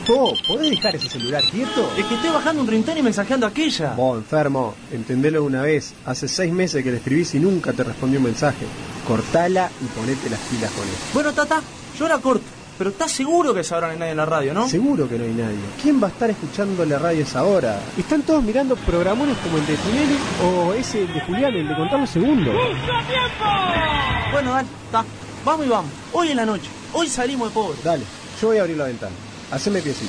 Vos, ¿podés dejar ese celular quieto? Es que estoy bajando un rintón y mensajeando a aquella. Vos, enfermo, entendelo de una vez. Hace 6 meses que le escribís y nunca te respondió un mensaje. Cortala y ponete las pilas con eso. Bueno, Tata, yo la corto. Pero ¿estás seguro que esa hora no hay nadie en la radio, no? Seguro que no hay nadie. ¿Quién va a estar escuchando la radio a esa hora? Están todos mirando programones como el de Tinelli o ese de Julián, el de contar los segundos. ¡Mucho tiempo! Bueno, dale, está. Vamos y vamos. Hoy en la noche. Hoy salimos de pobre. Dale, yo voy a abrir la ventana. Haceme piecito.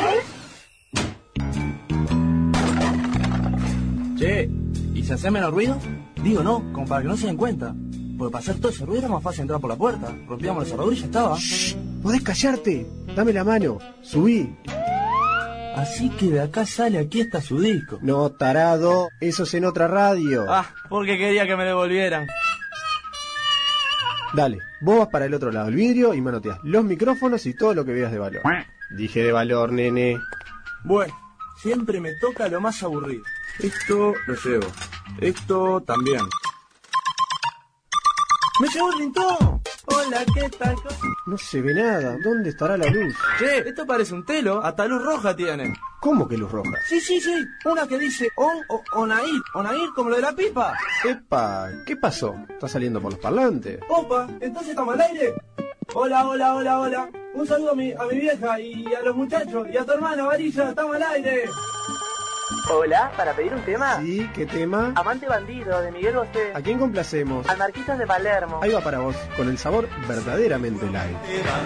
Che, ¿y si hace menos ruido? Digo, no, como para que no se den cuenta. Porque para hacer todo ese ruido era más fácil entrar por la puerta. Rompíamos la cerradura y ya estaba. Shh, podés callarte. Dame la mano. Subí. Así que de acá sale, aquí está su disco. No, tarado. Eso es en otra radio. Ah, porque quería que me devolvieran. Dale, vos vas para el otro lado del vidrio y manoteás los micrófonos y todo lo que veas de valor. Dije de valor, nene. Bueno, siempre me toca lo más aburrido. Esto lo llevo. Esto también. ¡Me llevó el rintón! Hola, ¿qué tal? No se ve nada. ¿Dónde estará la luz? Che, esto parece un telo. Hasta luz roja tiene. ¿Cómo que luz roja? Sí. Una que dice on o onair. Onair como lo de la pipa. Epa, ¿qué pasó? ¿Está saliendo por los parlantes? Opa, ¿entonces estamos al aire? Hola. Un saludo a mi vieja y a los muchachos. Y a tu hermana, Varilla. Estamos al aire. Hola, ¿para pedir un tema? Sí, ¿qué tema? Amante bandido, de Miguel Bosé. ¿A quién complacemos? Al Marquitos de Palermo. Ahí va para vos, con el sabor verdaderamente light.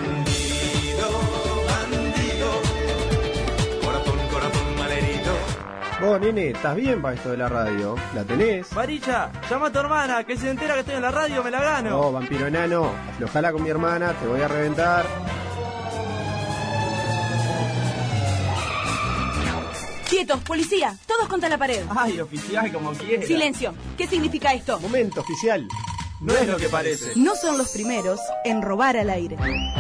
Corazón malherido. Vos, nene, ¿estás bien para esto de la radio? ¿La tenés? Varilla, llama a tu hermana, que si se entera que estoy en la radio me la gano. No, vampiro enano, aflojala con mi hermana, te voy a reventar. ¡Quietos, policía! ¡Todos contra la pared! Ay, oficial, como quiera. ¡Silencio! ¿Qué significa esto? Momento, oficial. No es lo que parece. No son los primeros en robar al aire.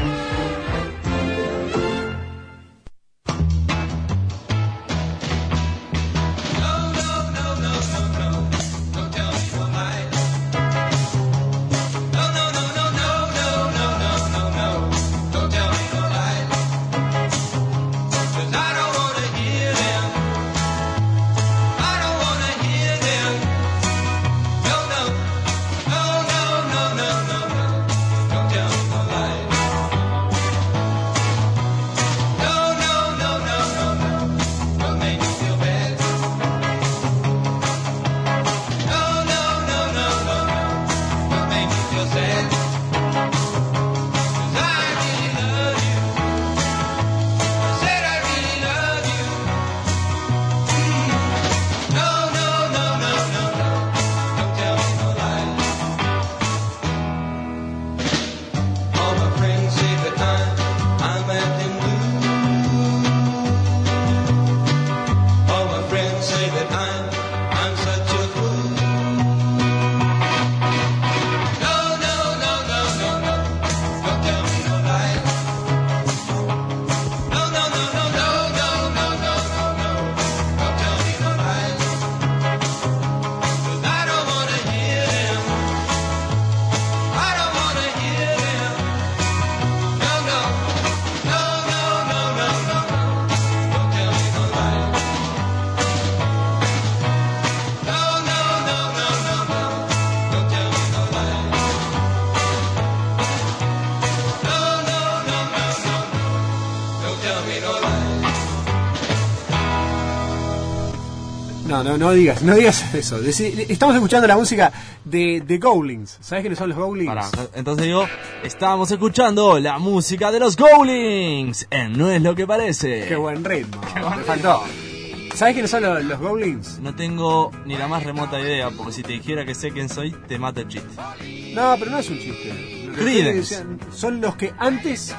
No digas eso. Estamos escuchando la música de The Goblins. ¿Sabés quiénes son los Goblins? Pará, entonces digo, estamos escuchando la música de los Goblins. No es lo que parece. Qué buen ritmo. Me faltó. ¿Sabés quiénes son los Goblins? No tengo ni la más remota idea, porque si te dijera que sé quién soy, te mata el chiste. No, pero no es un chiste. Creedence. Son los que antes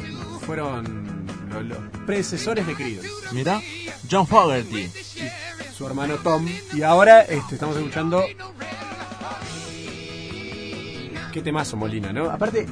fueron los predecesores de Creedence. Mira, John Fogerty, su hermano Tom. Y ahora estamos escuchando... Qué temazo, Molina, ¿no? Aparte,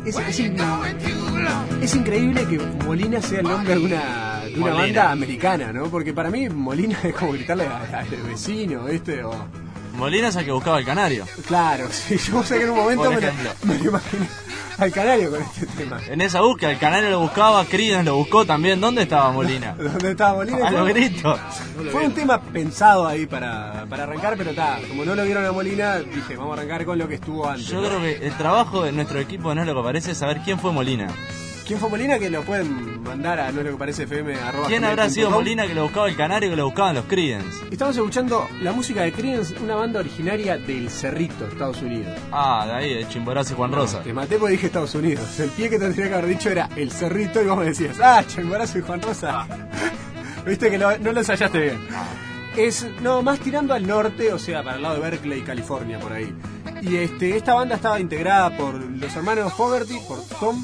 es increíble que Molina sea el nombre de una banda americana, ¿no? Porque para mí Molina es como gritarle al vecino, o... Molina es el que buscaba el canario. Claro, sí, yo sé que en un momento me lo imaginé. al canario con este tema. En esa búsqueda, el canario lo buscaba, Creedence lo buscó también. ¿Dónde estaba Molina? ¿Dónde estaba Molina? A los gritos. Fue un tema pensado ahí para arrancar, pero como no lo vieron a Molina, dije, vamos a arrancar con lo que estuvo antes. Yo creo que el trabajo de nuestro equipo, no es lo que parece, saber quién fue Molina. ¿Quién fue Molina? Que lo pueden mandar a no es lo que parece FM @ ¿Quién habrá sido Molina que lo buscaba el canario que lo buscaban los Creedence? Estamos escuchando la música de Creedence, una banda originaria del Cerrito, Estados Unidos. Ah, de ahí, de Chimborazo y Juan Rosa. Te maté porque dije Estados Unidos. El pie que tendría que haber dicho era el Cerrito y vos me decías, Chimborazo y Juan Rosa. Viste que no lo ensayaste bien. Es más tirando al norte, o sea, para el lado de Berkeley, California, por ahí. Y esta banda estaba integrada por los hermanos Fogerty, por Tom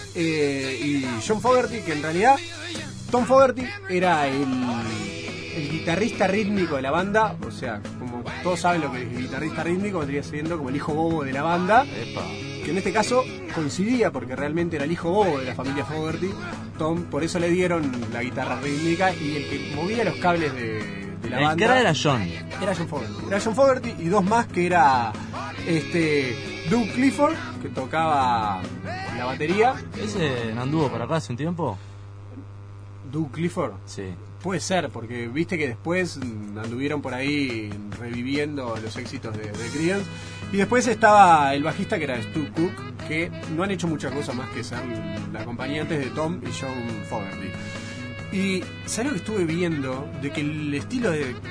y John Fogerty, que en realidad Tom Fogerty era el guitarrista rítmico de la banda, o sea, como todos saben lo que es el guitarrista rítmico, vendría siendo como el hijo bobo de la banda. Epa. Que en este caso coincidía porque realmente era el hijo bobo de la familia Fogerty. Tom, por eso le dieron la guitarra rítmica, y el que movía los cables de la banda. El que era John. Era John Fogerty. Era John Fogerty y dos más, que era Doug Clifford, que tocaba la batería. ¿Ese no anduvo por acá hace un tiempo? Doug Clifford. Sí. Puede ser, porque viste que después anduvieron por ahí reviviendo los éxitos de Creedence. Y después estaba el bajista, que era Stu Cook, que no han hecho muchas cosas más que ser la acompañantes de Tom y John Fogerty. Y ¿sabes lo que estuve viendo? De que el estilo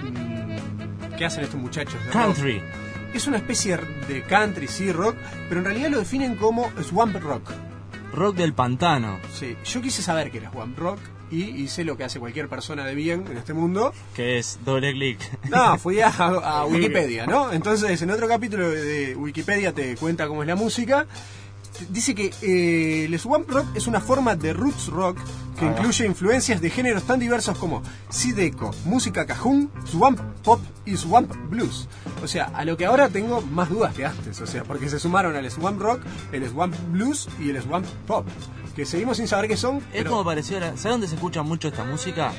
que hacen estos muchachos de Country. rock es una especie de country, sí, rock, pero en realidad lo definen como swamp rock. Rock del pantano. Sí, yo quise saber qué era swamp rock y hice lo que hace cualquier persona de bien en este mundo. Que es doble clic. No, fui a Wikipedia, ¿no? Entonces, en otro capítulo de Wikipedia te cuenta cómo es la música. Dice que el swamp rock es una forma de roots rock que incluye influencias de géneros tan diversos como zydeco, música cajún, swamp pop y swamp blues. O sea, a lo que ahora tengo más dudas que antes, o sea, porque se sumaron al swamp rock, el swamp blues y el swamp pop, que seguimos sin saber qué son. Es pero... como pareció, ¿sabes dónde se escucha mucho esta música?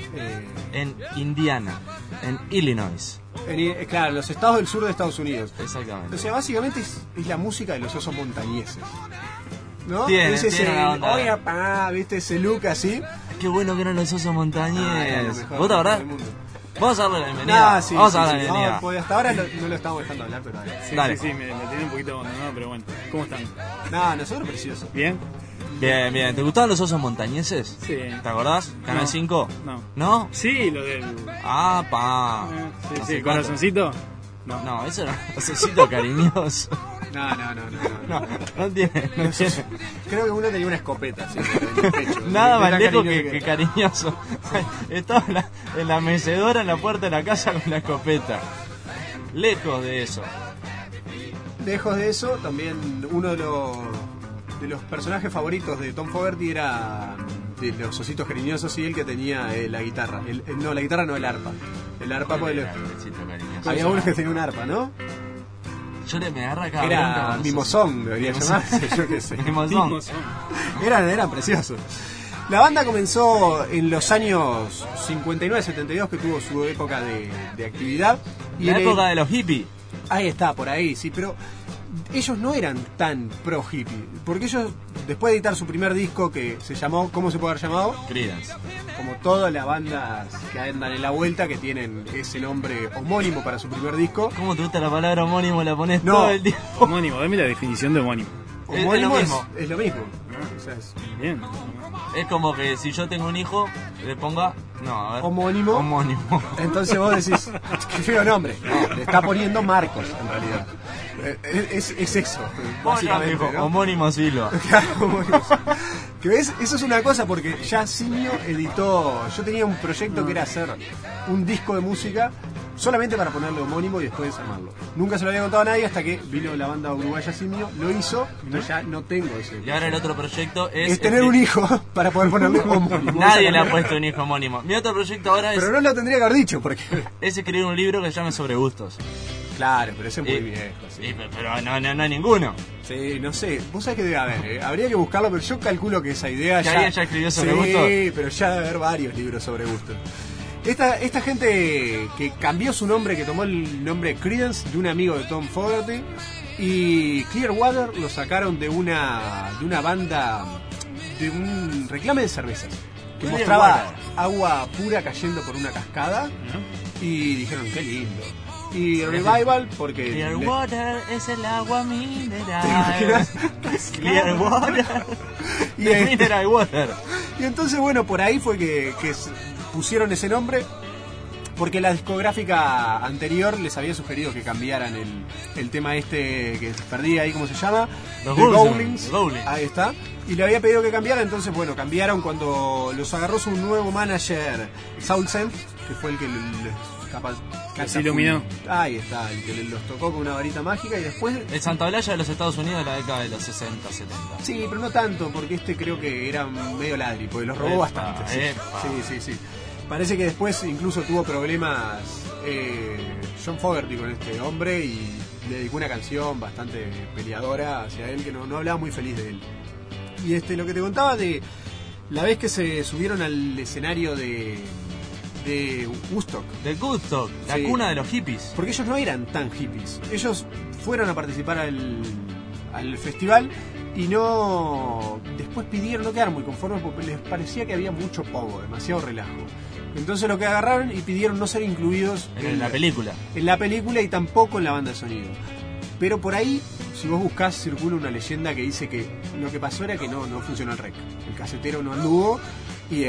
En Indiana, en Illinois. Claro, los estados del sur de Estados Unidos. Exactamente. O sea, básicamente es la música de los osos montañeses, ¿no? Tiene una onda. Oye, papá, ¿viste ese look así? Qué bueno que eran los osos montañeses. Mejor ¿Vos te acordás? del mundo. Vamos a darle la bienvenida. Sí, Vamos sí, a darle la sí. bienvenida. No, pues hasta ahora no lo estamos dejando hablar, pero dale. Sí, Dale. sí, me tiene un poquito abandonado, pero bueno. ¿Cómo están? No, nosotros preciosos. ¿Bien? Bien, bien. ¿Te gustaban los osos montañeses? Sí. ¿Te acordás? ¿Canal No. 5? No. ¿No? Sí, lo del... Ah, pa. Sí, No sí, sé cuánto. corazoncito. No. No, eso era un osito cariñoso. No. No tiene. No tiene. Creo que uno tenía una escopeta, así, en el pecho. Nada Era más lejos cariñoso que cariñoso. Estaba en la mecedora en la puerta de la casa con la escopeta. Lejos de eso. Lejos de eso, también uno de los personajes favoritos de Tom Fogerty era de los ositos cariñosos, y el que tenía la guitarra. La guitarra no, el arpa. El arpa, pues, Era un osito cariñoso. había uno que tenía un arpa, ¿no? Yo me agarra cada bronca Era con los Mimosón, debería Mimosón. llamarse, yo qué sé. Mimosón. Eran preciosos. La banda comenzó en los años 59-72, que tuvo su época de actividad. Y La en época de los hippies. Ahí está, por ahí, sí, pero ellos no eran tan pro hippie, porque ellos, después de editar su primer disco, que se llamó, ¿cómo se puede haber llamado? Creedence. Como todas las bandas que andan en la vuelta, que tienen ese nombre homónimo para su primer disco. ¿Cómo te gusta la palabra homónimo? La pones No. todo el tiempo. Homónimo, dame la definición de homónimo. Es Homónimo lo mismo. es lo mismo. O sea, Bien. Es como que si yo tengo un hijo, le ponga... No, a ver. Homónimo. Homónimo. entonces vos decís, qué feo nombre. No, le está poniendo Marcos, en realidad. Es eso, básicamente, Dijo, ¿no? homónimo Silo. Claro, homónimo. Que ves, eso es una cosa, porque ya Simio editó. Yo tenía un proyecto que era hacer un disco de música solamente para ponerle homónimo y después armarlo. Nunca se lo había contado a nadie hasta que vino la banda uruguaya Simio, lo hizo, entonces ya no tengo ese. Y ahora el otro proyecto es... Es tener un hijo para poder ponerle homónimo. Nadie le ha puesto un hijo homónimo. Mi otro proyecto ahora es, Pero no lo tendría que haber dicho, porque. es escribir un libro que se llame Sobre Gustos. Claro, pero ese es muy Y- viejo. Sí. y- pero no hay ninguno. Sí, no sé, vos sabés que debe haber, habría que buscarlo, pero yo calculo que esa idea ¿Que alguien ya escribió sobre sí, gustos? Sí, pero ya debe haber varios libros sobre gustos. Esta gente que cambió su nombre, que tomó el nombre Creedence de un amigo de Tom Fogerty, Y Clearwater lo sacaron de una banda, de un reclame de cervezas, que mostraba agua pura cayendo por una cascada, y dijeron, qué lindo. Y Revival, porque... Clearwater es el agua mineral. Clearwater y mineral water. Y entonces, bueno, por ahí fue que pusieron ese nombre, porque la discográfica anterior les había sugerido que cambiaran el tema este que se perdía ahí, ¿cómo se llama? Los The Goblins. Ahí está. Y le había pedido que cambiara, entonces, bueno, cambiaron cuando los agarró su nuevo manager, Saul Sent, que fue el que les iluminó. Ahí está, el que los tocó con una varita mágica y después... El Santa Olalla de los Estados Unidos de la década de los 60, 70. Sí, pero no tanto, porque este creo que era medio ladri, porque los robó bastante. Sí. Parece que después incluso tuvo problemas John Fogerty con este hombre y le dedicó una canción bastante peleadora hacia él, que no hablaba muy feliz de él. Y lo que te contaba de la vez que se subieron al escenario de Woodstock. De Woodstock, la cuna de los hippies. Porque ellos no eran tan hippies. Ellos fueron a participar al festival y después pidieron, no quedaron muy conformes porque les parecía que había mucho pogo, demasiado relajo. Entonces lo que agarraron y pidieron no ser incluidos en la película. En la película y tampoco en la banda de sonido. Pero por ahí, si vos buscás, circula una leyenda que dice que lo que pasó era que no funcionó el rec. El casetero no anduvo y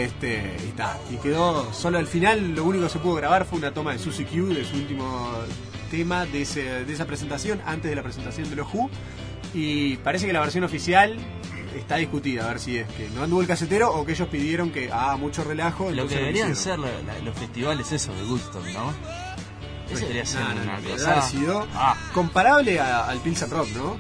quedó solo al final. Lo único que se pudo grabar fue una toma de Suzy Q, de su último tema de esa presentación, antes de la presentación de los Who. Y parece que la versión oficial está discutida, a ver si es que no anduvo el casetero o que ellos pidieron que mucho relajo. Lo que deberían ser los festivales esos de Woodstock, ¿no? Eso debería ser una cosa comparable al Pilsen Rock, ¿no?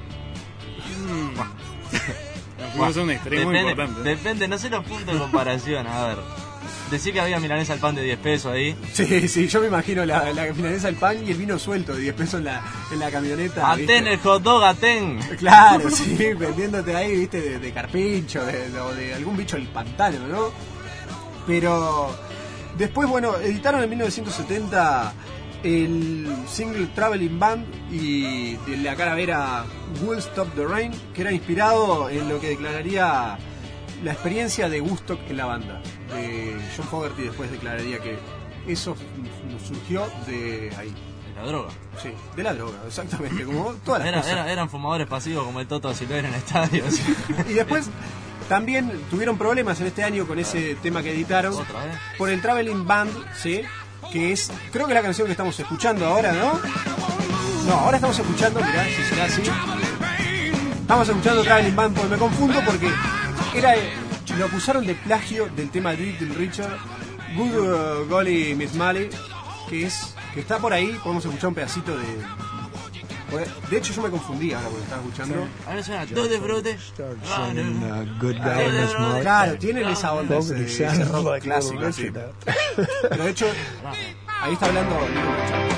Fuimos a un extremo importante. Depende, no sé los puntos de comparación, a ver. Decí que había milanesa al pan de 10 pesos ahí. Sí, yo me imagino la milanesa al pan y el vino suelto de 10 pesos en la camioneta. Atén el hot dog, atén. Claro, sí, vendiéndote ahí, viste, de carpincho, o de algún bicho del pantano, ¿no? Pero después, bueno, editaron en 1970 el single Traveling Band y de la caravera Will Stop the Rain, que era inspirado en lo que declararía la experiencia de Woodstock en la banda. John Fogerty después declararía que eso surgió de ahí. De la droga. Sí, de la droga, exactamente, como todas las cosas. Eran fumadores pasivos como el Toto Silver en estadios. Y después también tuvieron problemas en este año con ese tema que editaron. ¿Otra vez? Por el Traveling Band, ¿sí? Que es, creo que la canción que estamos escuchando ahora, ¿no? No, ahora estamos escuchando, mirá, si será así. Estamos escuchando Traveling Band, porque me confundo porque lo acusaron de plagio del tema de Little Richard, Good Golly Miss Molly, que está por ahí. Podemos escuchar un pedacito de hecho yo me confundí ahora cuando estaba escuchando. Ahora suena todo de brote. Claro, tienen esa onda, ese rock clásico, sí. Pero de hecho, ahí está hablando Little Richard.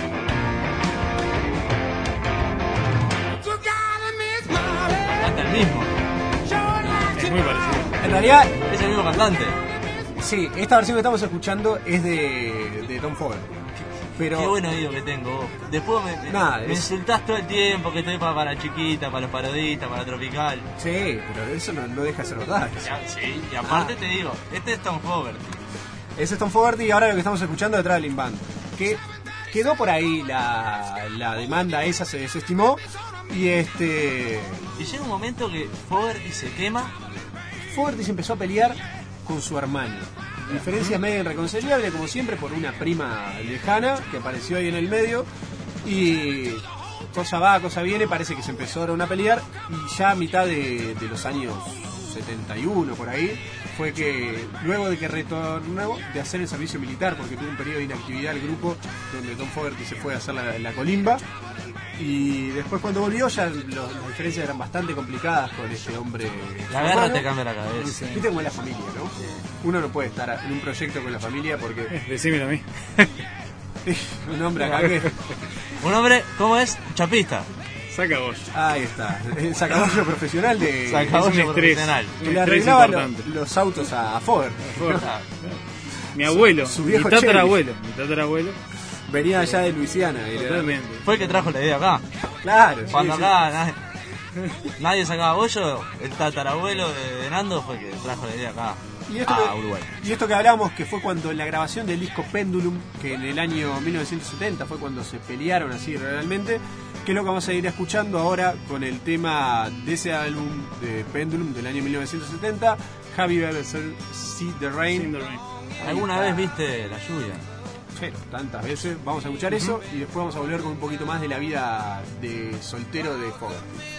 Canta el mismo. Es muy parecido. En realidad es el mismo cantante. Sí, esta versión que estamos escuchando es de Tom Fogerty. Pero qué buen oído que tengo. Después me insultás todo el tiempo que estoy para chiquita, para los parodistas, para tropical. Sí, pero eso no deja de ser verdad. Sí, y aparte te digo, este es Tom Fogerty. Ese es Tom Fogerty y ahora lo que estamos escuchando de Traveling Band. Que quedó por ahí la demanda esa, se desestimó. Y llega un momento que Fogerty se quema. Fogerty se empezó a pelear con su hermano. Diferencia medio irreconciliable, como siempre, por una prima lejana que apareció ahí en el medio. Y cosa va, cosa viene, parece que se empezaron a pelear. Y ya a mitad de los años 71, por ahí, fue que luego de que retornó de hacer el servicio militar, porque tuvo un periodo de inactividad el grupo, donde Tom Fogerty se fue a hacer la colimba. Y después cuando volvió ya las diferencias eran bastante complicadas con este hombre. La guerra te cambia la cabeza. Viste cómo es la familia, ¿no? Uno no puede estar en un proyecto con la familia porque... Decímelo a mí. Un hombre acá que... Un hombre, ¿cómo es? Chapista. Sacabollo. Ahí está. El sacabollo profesional de... Sacabollo profesional. Que le arreglaba los autos a Fogerty. Mi abuelo, su viejo mi tatarabuelo. venía allá de Luisiana. Totalmente. Fue el que trajo la idea acá. Claro, Cuando sí, acá nadie sacaba bollo, el tatarabuelo de Nando fue que trajo la idea acá a Uruguay. Y esto que hablamos, que fue cuando la grabación del disco Pendulum, que en el año 1970 fue cuando se pelearon así realmente, que es lo que vamos a ir escuchando ahora con el tema de ese álbum de Pendulum del año 1970, Have You Ever Seen the Rain? ¿Alguna vez viste la lluvia? Sí, tantas veces. Vamos a escuchar eso y después vamos a volver con un poquito más de la vida de soltero de Fogerty.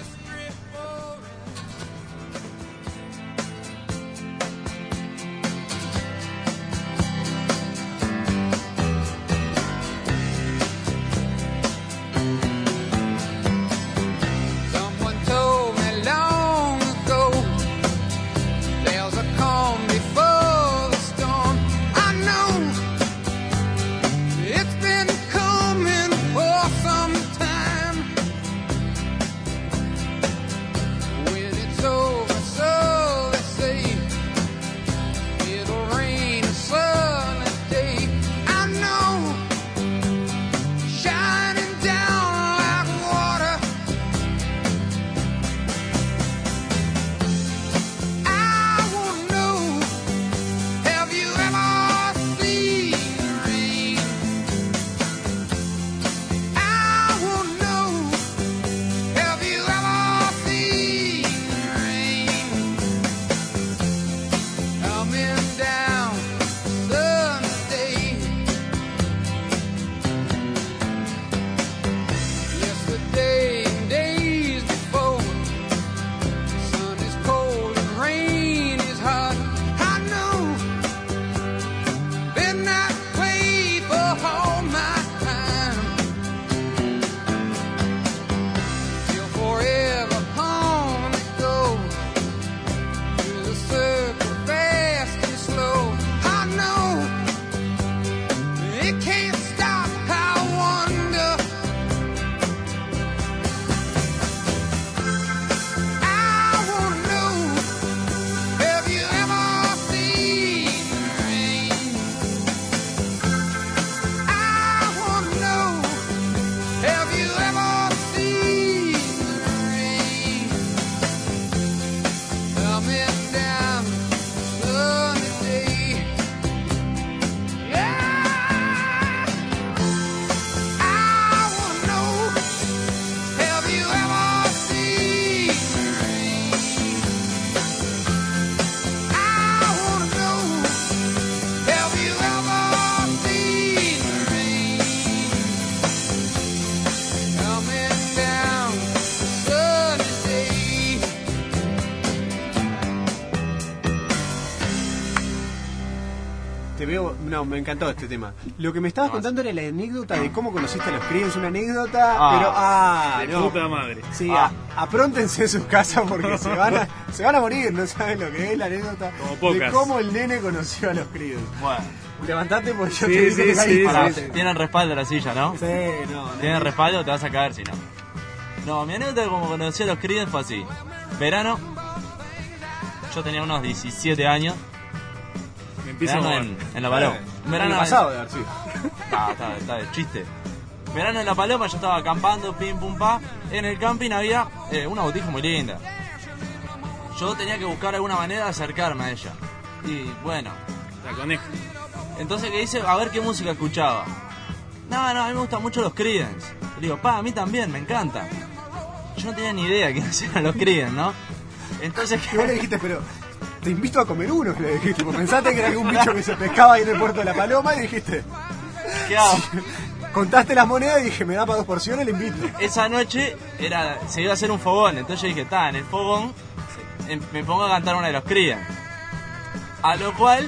No, me encantó este tema. Lo que me estabas contando era la anécdota de cómo conociste a los Creedence, una anécdota, de no. puta madre. Sí, apróntense en sus casas porque se van a morir, no saben lo que es la anécdota de cómo el nene conoció a los Creedence. Bueno. Levantate porque yo te digo que caíste. Tienen respaldo la silla, ¿no? Sí, no. Tienen respaldo, te vas a caer si no. No, mi anécdota de cómo conocí a los Creedence fue así. Verano, yo tenía unos 17 años. Verano en La Paloma. Verano pasado de haber sido. Está de chiste. Verano en La Paloma, yo estaba acampando, pim pum pa. En el camping había una botija muy linda. Yo tenía que buscar alguna manera de acercarme a ella. Y bueno, la coneja. Entonces, ¿qué hice? A ver qué música escuchaba. No, a mí me gustan mucho los Creedence. Le digo, a mí también, me encanta. Yo no tenía ni idea quiénes eran los Creedence, ¿no? Entonces, ¿qué vos le dijiste? Pero te invito a comer uno, le dijiste. Pensaste que era algún bicho que se pescaba ahí en el puerto de La Paloma y dijiste, ¿qué hago? Contaste las monedas y dije, me da para 2 porciones, le invito. Esa noche se iba a hacer un fogón, entonces yo dije, en el fogón me pongo a cantar una de los Creedence. A lo cual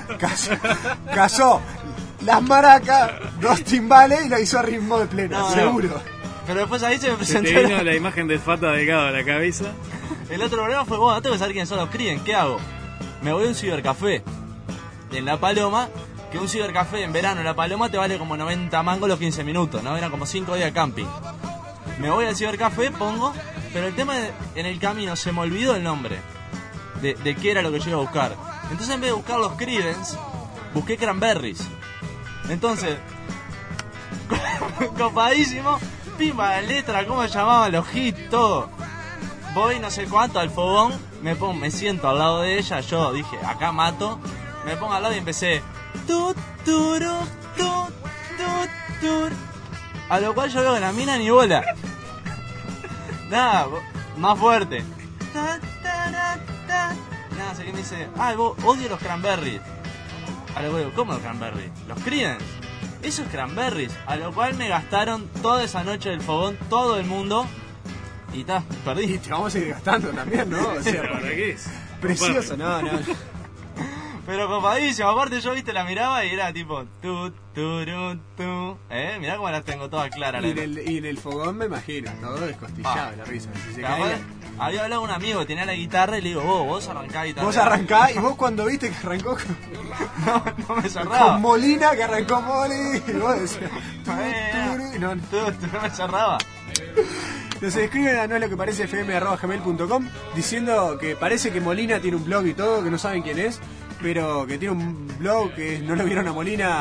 cazó las maracas, 2 timbales y la hizo a ritmo de plena, seguro. Pero después ahí se me presentó. Se te vino la imagen del Fata Delgado a la cabeza. El otro problema fue, no tengo que saber quiénes son los Creedence, ¿qué hago? Me voy a un cibercafé en La Paloma, que un cibercafé en verano en La Paloma te vale como 90 mangos los 15 minutos, ¿no? Eran como 5 días de camping. Me voy al cibercafé, pongo, pero el tema en el camino se me olvidó el nombre de qué era lo que yo iba a buscar. Entonces en vez de buscar los Creedence, busqué Cranberries. Entonces, copadísimo, pimba la letra, cómo se llamaban los hits, todo. Voy no sé cuánto al fogón, me siento al lado de ella, yo dije, acá mato, me pongo al lado y empecé. Tut, turu, tut, tut, tur. A lo cual yo veo que la mina ni bola. Nada, más fuerte. Ta, ta, ta, ta. Nada, sé que me dice, vos odio los cranberries. A lo cual digo, ¿cómo los cranberries? ¿Los Creedence? Esos cranberries. A lo cual me gastaron toda esa noche del fogón, todo el mundo. Y perdí. Y te vamos a ir gastando también, ¿no? O sea, ¿Para qué es? precioso, no. Pero copadísimo, aparte yo la miraba y era tipo tu, turu, tu. Mirá cómo las tengo todas claras. Y en el fogón me imagino, todo descostillado la risa. Si se caía. Había hablado con un amigo que tenía la guitarra y le digo, vos arrancá guitarra. Vos arrancás y vos cuando viste que arrancó no me cerraba. Con Molina, que arrancó Moli, y vos decías, no me cerraba. Nos escriben a noesloqueparecefm@gmail.com diciendo que parece que Molina tiene un blog y todo, que no saben quién es, pero que tiene un blog que no lo vieron a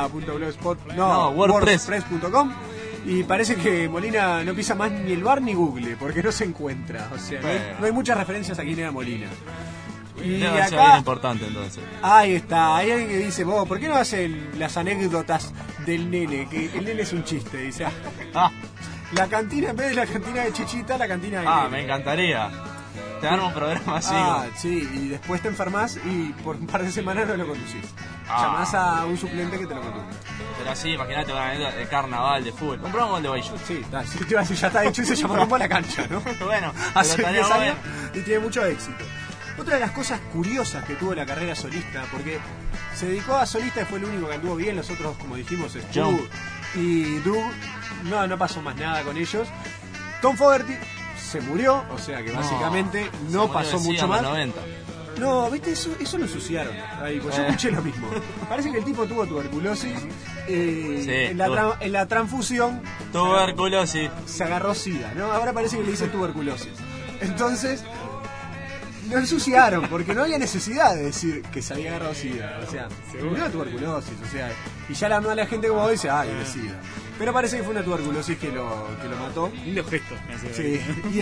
molina.blogspot.com y parece que Molina no pisa más ni el bar ni Google, porque no se encuentra, o sea, no hay muchas referencias a quién era Molina. Y debe ser acá, bien importante entonces. Ahí está, hay alguien que dice, vos, ¿por qué no hacen las anécdotas del nene? Que el nene es un chiste, dice. La cantina, en vez de la cantina de Chichita, la cantina de nene. Me encantaría. Te dan un programa así. Sí, y después te enfermas y por un par de semanas no lo conducís. Llamás a un suplente que te lo conduzca. Pero así, imagínate una anécdota de carnaval, de fútbol. Un programa de Bayou. Sí, ya está hecho y se llama Rumbo a la Cancha, ¿no? Bueno, hace 10 años y tiene mucho éxito. Otra de las cosas curiosas que tuvo la carrera solista, porque se dedicó a solista y fue el único que anduvo bien, los otros, como dijimos, Stu y Doug, no pasó más nada con ellos. Tom Fogerty se murió, o sea que básicamente no pasó mucho más. 90. No, viste, eso lo ensuciaron. Ahí, pues yo escuché lo mismo. Parece que el tipo tuvo tuberculosis. En la transfusión. Tuberculosis. Se agarró SIDA, ¿no? Ahora parece que le dice tuberculosis. Entonces, lo ensuciaron, porque no había necesidad de decir que se había agarrado SIDA. O sea, se murió de tuberculosis, o sea, y ya la gente como dice, de SIDA. Pero parece que fue una tuberculosis que lo mató. Lindo gesto. Sí,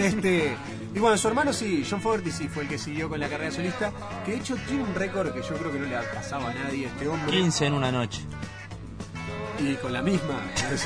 y bueno, su hermano sí, John Fogerty sí fue el que siguió con la carrera solista, que de hecho tiene un récord que yo creo que no le ha pasado a nadie, este hombre. 15 en una noche. Y con la misma.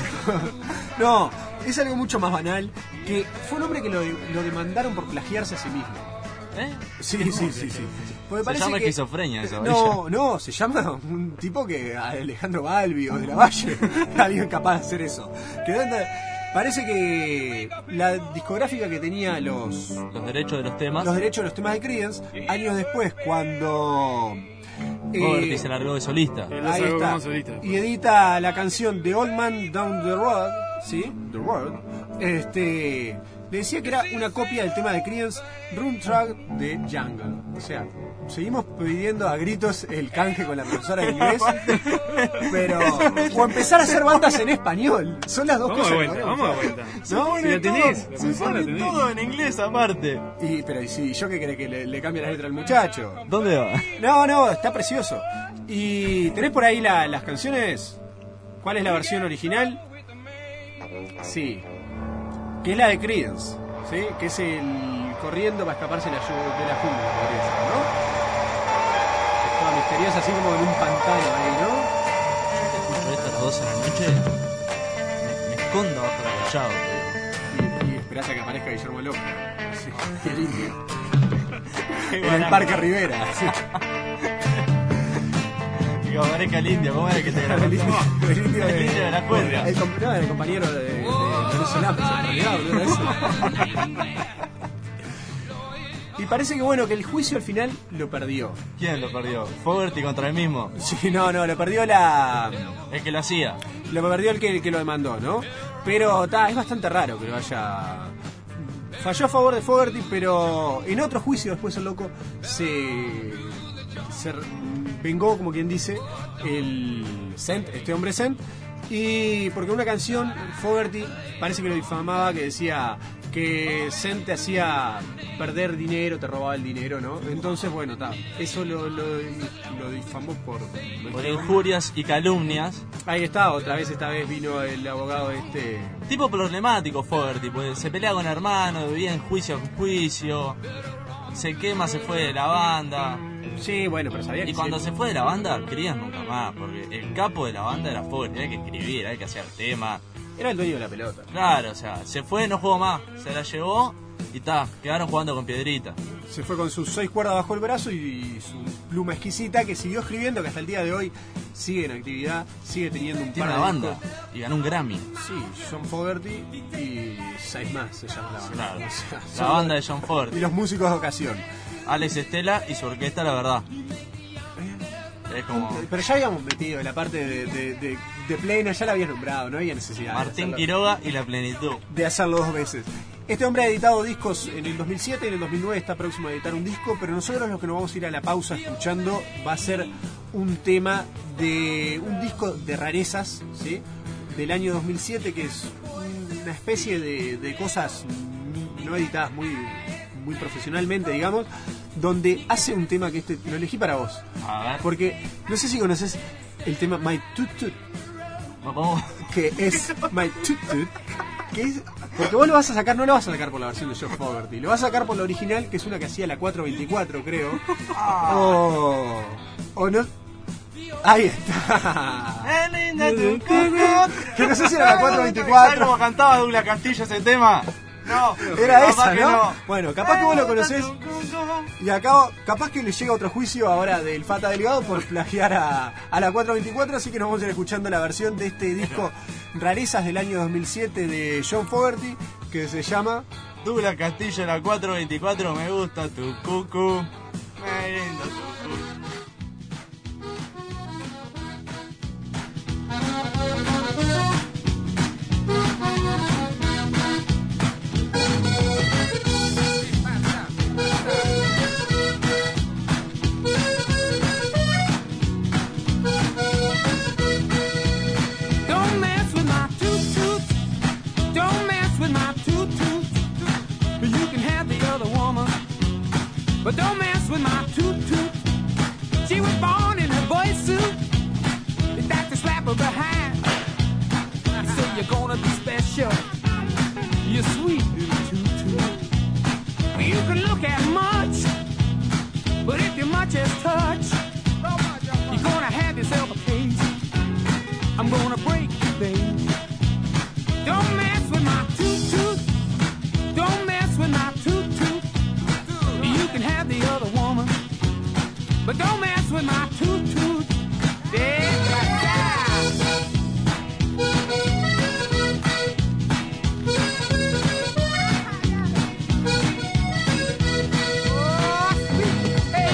No, es algo mucho más banal, que fue un hombre que lo demandaron por plagiarse a sí mismo. Sí. Porque se llama esquizofrenia eso. No, se llama un tipo que Alejandro Balbi o de la Valle, alguien capaz de hacer eso. Parece que la discográfica que tenía los derechos de los temas. Los derechos de los temas de Creedence, años después, cuando Fogerty se largó de solista. Ahí está. Y edita la canción The Old Man Down the Road, ¿sí? The Road. Le decía que era una copia del tema de Creedence, Room Track de Jungle. O sea, seguimos pidiendo a gritos el canje con la profesora de inglés, pero o empezar a hacer bandas en español. Son las dos cosas. Vamos a vuelta. No, si la tenés, todo en inglés aparte. Pero si yo qué querés que le cambie la letra al muchacho. ¿Dónde va? No, está precioso. Y tenés por ahí las canciones. ¿Cuál es la versión original? Sí. Que es la de Creedence, ¿sí? Que es el corriendo para escaparse de la jungla, podría ser, ¿no? Es toda misteriosa, así como en un pantano ahí, ¿no? Yo te escucho esto a las 12 de la noche, me escondo bajo la callado. Y esperás a que aparezca Guillermo López. Sí, el indio. En el Parque Rivera. Sí. Que aparezca el indio, ¿cómo era que te grabó? El indio de la cuerda. El compañero de Lorenzo Lamas, en realidad, boludo, eso. Y parece que bueno, que el juicio al final lo perdió. ¿Quién lo perdió? ¿Fogerty contra el mismo? Sí, no, lo perdió el que lo hacía. Lo perdió el que lo demandó, ¿no? Pero es bastante raro que lo haya... Falló a favor de Fogerty, pero en otro juicio después el loco se vengó, como quien dice, este hombre Cent, y porque una canción Fogerty parece que lo difamaba, que decía que Zen te hacía perder dinero, te robaba el dinero, ¿no? Entonces, bueno, eso lo difamó por injurias y calumnias. Ahí está, esta vez vino el abogado Tipo problemático Fogerty, pues se pelea con hermano, vivía en juicio, se quema, se fue de la banda. Sí, bueno, pero sabía que... Y cuando se fue de la banda, Creedence nunca más, porque el capo de la banda era Fogerty, era el que escribía, era el que hacía el tema. Era el dueño de la pelota. Claro, o sea, se fue, no jugó más, se la llevó y quedaron jugando con piedrita. Se fue con sus 6 cuerdas bajo el brazo y su pluma exquisita, que siguió escribiendo, que hasta el día de hoy sigue en actividad, sigue teniendo un Tiene par una de banda discos. y ganó un Grammy. Sí, John Fogerty y 6 más se llama la banda. Claro, O sea, la banda de John Fogerty. Y los músicos de ocasión. Alex Estela y su orquesta, la verdad. Es como... Pero ya habíamos metido la parte de pleno, ya la habías nombrado, no había necesidad Martín Quiroga y La Plenitud. de hacerlo 2 veces. Este hombre ha editado discos en el 2007 y en el 2009 está próximo a editar un disco, pero nosotros lo que nos vamos a ir a la pausa escuchando va a ser un tema de un disco de rarezas, ¿sí? Del año 2007, que es una especie de cosas no editadas muy profesionalmente, digamos, donde hace un tema que lo elegí para vos. A ver. Porque no sé si conoces el tema My Toot Toot, ¿Cómo? que es My Toot Toot, que es, porque vos lo vas a sacar, no lo vas a sacar por la versión de John Fogerty, lo vas a sacar por la original, que es una que hacía la 424, creo. O no. Ahí está. Que no sé si era la 424. ¿Sabes cómo cantaba Douglas Castillo ese tema? No, era esa, ¿no? no. Bueno, capaz que vos lo conocés y acá capaz que le llega otro juicio ahora del Fata Delgado por plagiar a la 424, así que nos vamos a ir escuchando la versión de este disco Rarezas del año 2007 de John Fogerty, que se llama Douglas Castillo, la 424, me gusta tu cucu. Me lindo tu cucu. But don't mess with my toot-toot. She was born in a boy suit. Your doctor slap her behind. You say you're gonna be special. You're sweet little toot-toot. You can look at much, but if your much is touch, you're gonna have yourself a case. I'm gonna break you, babe. Don't mess with my toot-toot. Don't mess with my toot-toot. You can have the other woman, but don't mess with my toot-toot. Yeah, oh, sweet, hey.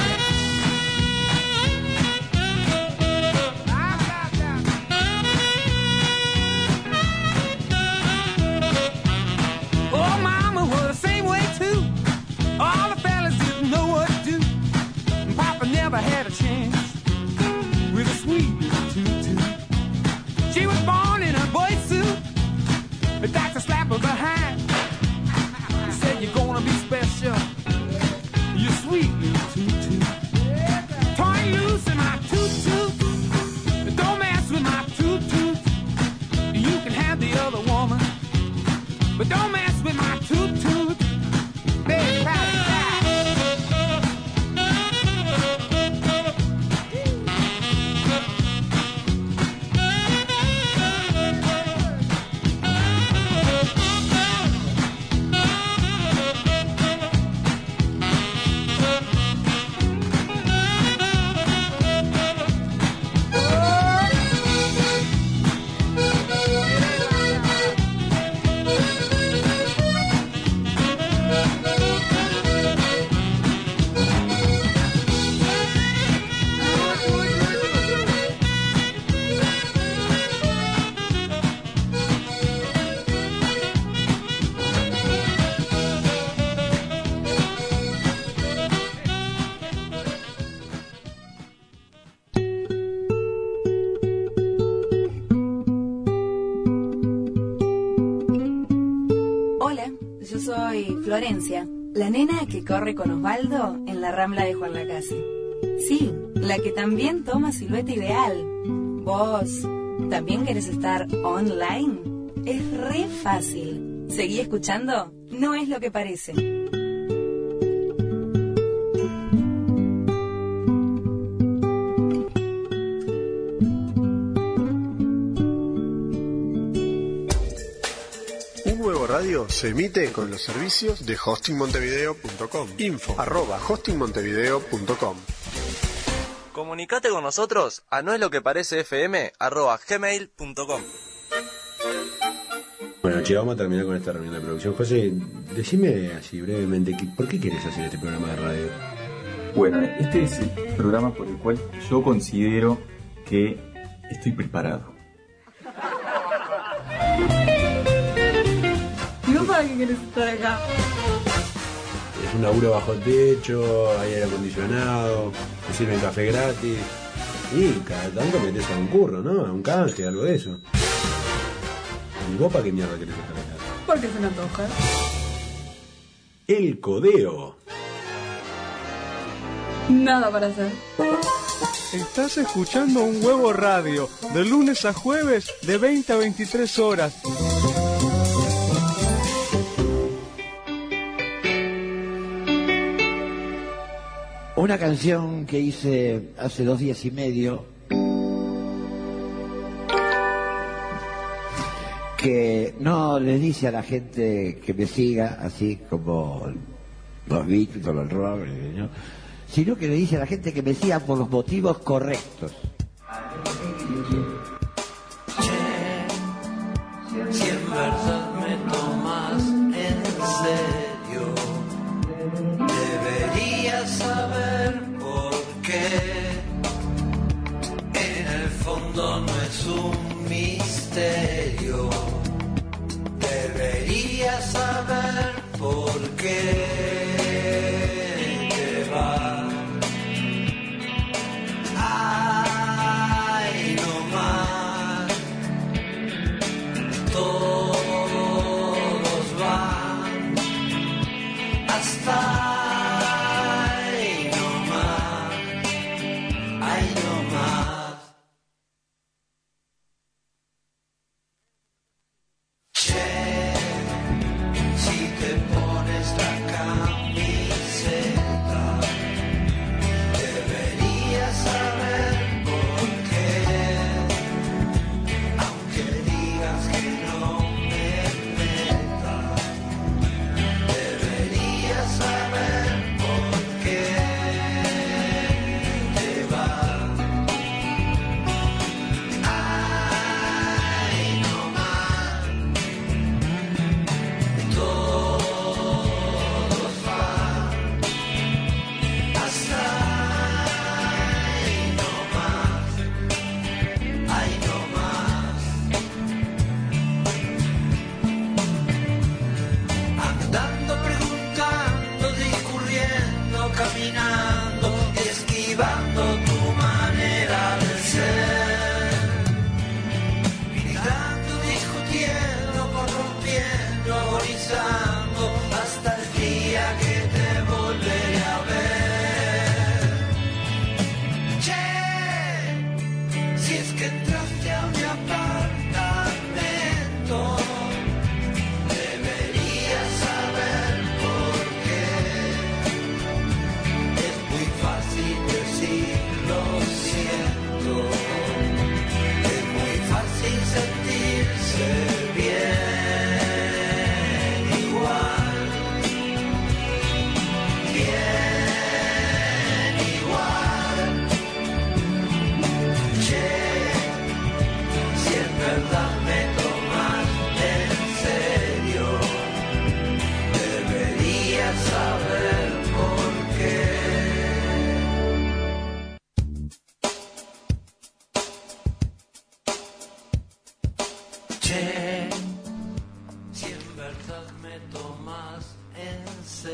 Florencia, la nena que corre con Osvaldo en la Rambla de Juan Lacase. Sí, la que también toma Silueta Ideal. ¿Vos también querés estar online? Es re fácil. Seguí escuchando, no es lo que parece. Radio se emite con los servicios de hostingmontevideo.com. info@hostingmontevideo.com. Comunicate con nosotros a noesloqueparecefm@gmail.com. Bueno, che, vamos a terminar con esta reunión de producción. José, decime así brevemente, ¿por qué querés hacer este programa de radio? Bueno, este es el programa por el cual yo considero que estoy preparado. ¿Y vos para qué querés estar acá? Es un laburo bajo techo, hay aire acondicionado, te sirven café gratis. Y cada tanto metes a un curro, ¿no? A un canje, algo de eso. ¿Y vos para qué mierda querés estar acá? Porque se me antoja. El Codeo. Nada para hacer. Estás escuchando Un Huevo Radio, de lunes a jueves, de 20 a 23 horas. Una canción que hice hace 2 días y medio, que no le dice a la gente que me siga, así como los Beatles o los rock, ¿no? Sino que le dice a la gente que me siga por los motivos correctos. Si en verdad me tomas en serio, deberías saber por qué. En el fondo no es un misterio. Deberías saber por qué. Te va. Ay, no más. Todos van hasta.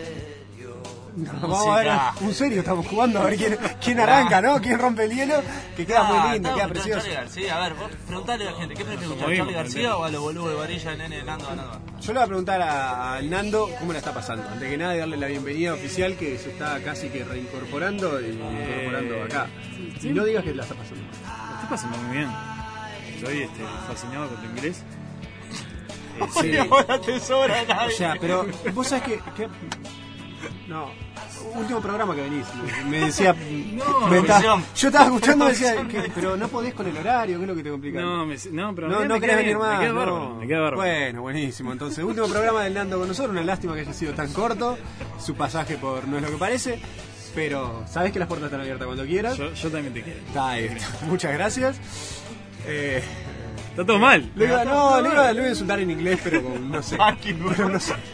Vamos a ver, un serio estamos jugando, a ver quién arranca, ¿no? ¿Quién rompe el hielo? que queda muy lindo, queda escuchando precioso. Charly García. A ver, vos preguntale a la gente, ¿qué prefiere escuchar, Charly García o a los boludos de Varilla, Nene, Nando, Nando? Yo le voy a preguntar a Nando cómo la está pasando. Antes que nada, darle la bienvenida oficial que se está casi que reincorporando y incorporando acá. Sí. Y no digas que la está pasando. La estoy pasando muy bien. Estoy fascinado con tu inglés. Sí. Ahora te sobra nadie. O sea, pero vos sabés que no, último programa que venís me decía yo estaba escuchando y decía pero no podés con el horario, ¿qué es lo que te complica? Pero no querés venir más. Me queda bárbaro. Bueno, buenísimo. Entonces, último programa del Nando con nosotros. Una lástima que haya sido tan corto su pasaje por No es lo que parece, pero sabés que las puertas están abiertas cuando quieras. Yo también te quiero. Está ahí. Muchas gracias. Está todo mal. Le iba a insultar en inglés, pero no sé. Pero no sé.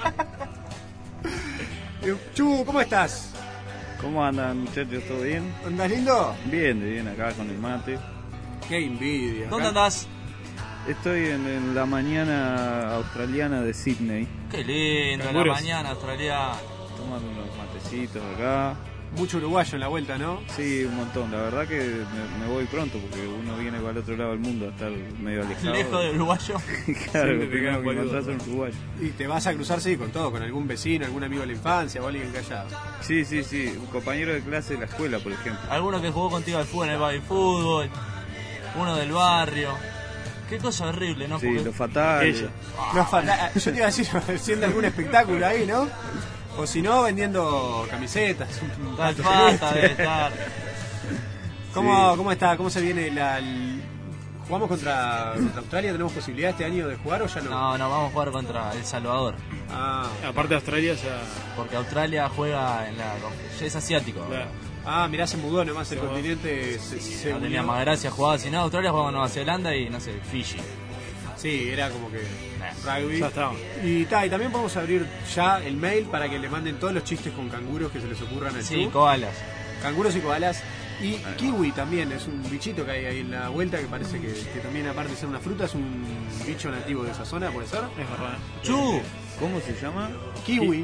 Chu, ¿cómo estás? ¿Cómo andan, muchachos? ¿Todo bien? ¿Andás lindo? Bien, acá con el mate. Qué envidia. ¿Dónde andás? Estoy en la mañana australiana de Sydney. Qué lindo, la mañana australiana. Tomando unos matecitos acá. Mucho uruguayo en la vuelta, ¿no? Sí, un montón. La verdad que me voy pronto porque uno viene para el otro lado del mundo a estar medio alejado. ¿Lejos del uruguayo? Claro, lo primero que encontrás es un uruguayo. Y te vas a cruzar, sí, con todo, con algún vecino, algún amigo de la infancia o alguien callado. Sí, un compañero de clase de la escuela, por ejemplo. Alguno que jugó contigo al fútbol en el baby fútbol, uno del barrio. Qué cosa horrible, ¿no? Sí, porque... lo fatal. Yo te iba a decir, haciendo algún espectáculo ahí, ¿no? O si no, vendiendo camisetas. Falta de estar. ¿Cómo está? ¿Cómo se viene ¿Jugamos contra Australia? ¿Tenemos posibilidad este año de jugar o ya no? No, vamos a jugar contra El Salvador. Aparte de Australia ya... Porque Australia juega en la... ya es asiático. Claro. Mirá, se mudó nomás el continente. Se no tenía más gracia jugar. Si no, Australia jugaba con Nueva Zelanda y, no sé, Fiji. Sí, era como que rugby. Ya estaba. Y también podemos abrir ya el mail para que le manden todos los chistes con canguros que se les ocurran al Sí, koalas. Canguros y koalas. Y kiwi también, es un bichito que hay ahí en la vuelta que parece que también, aparte de ser una fruta, es un bicho nativo de esa zona, ¿puede ser? Es verdad. ¡Chu! ¿Cómo se llama? Kiwi.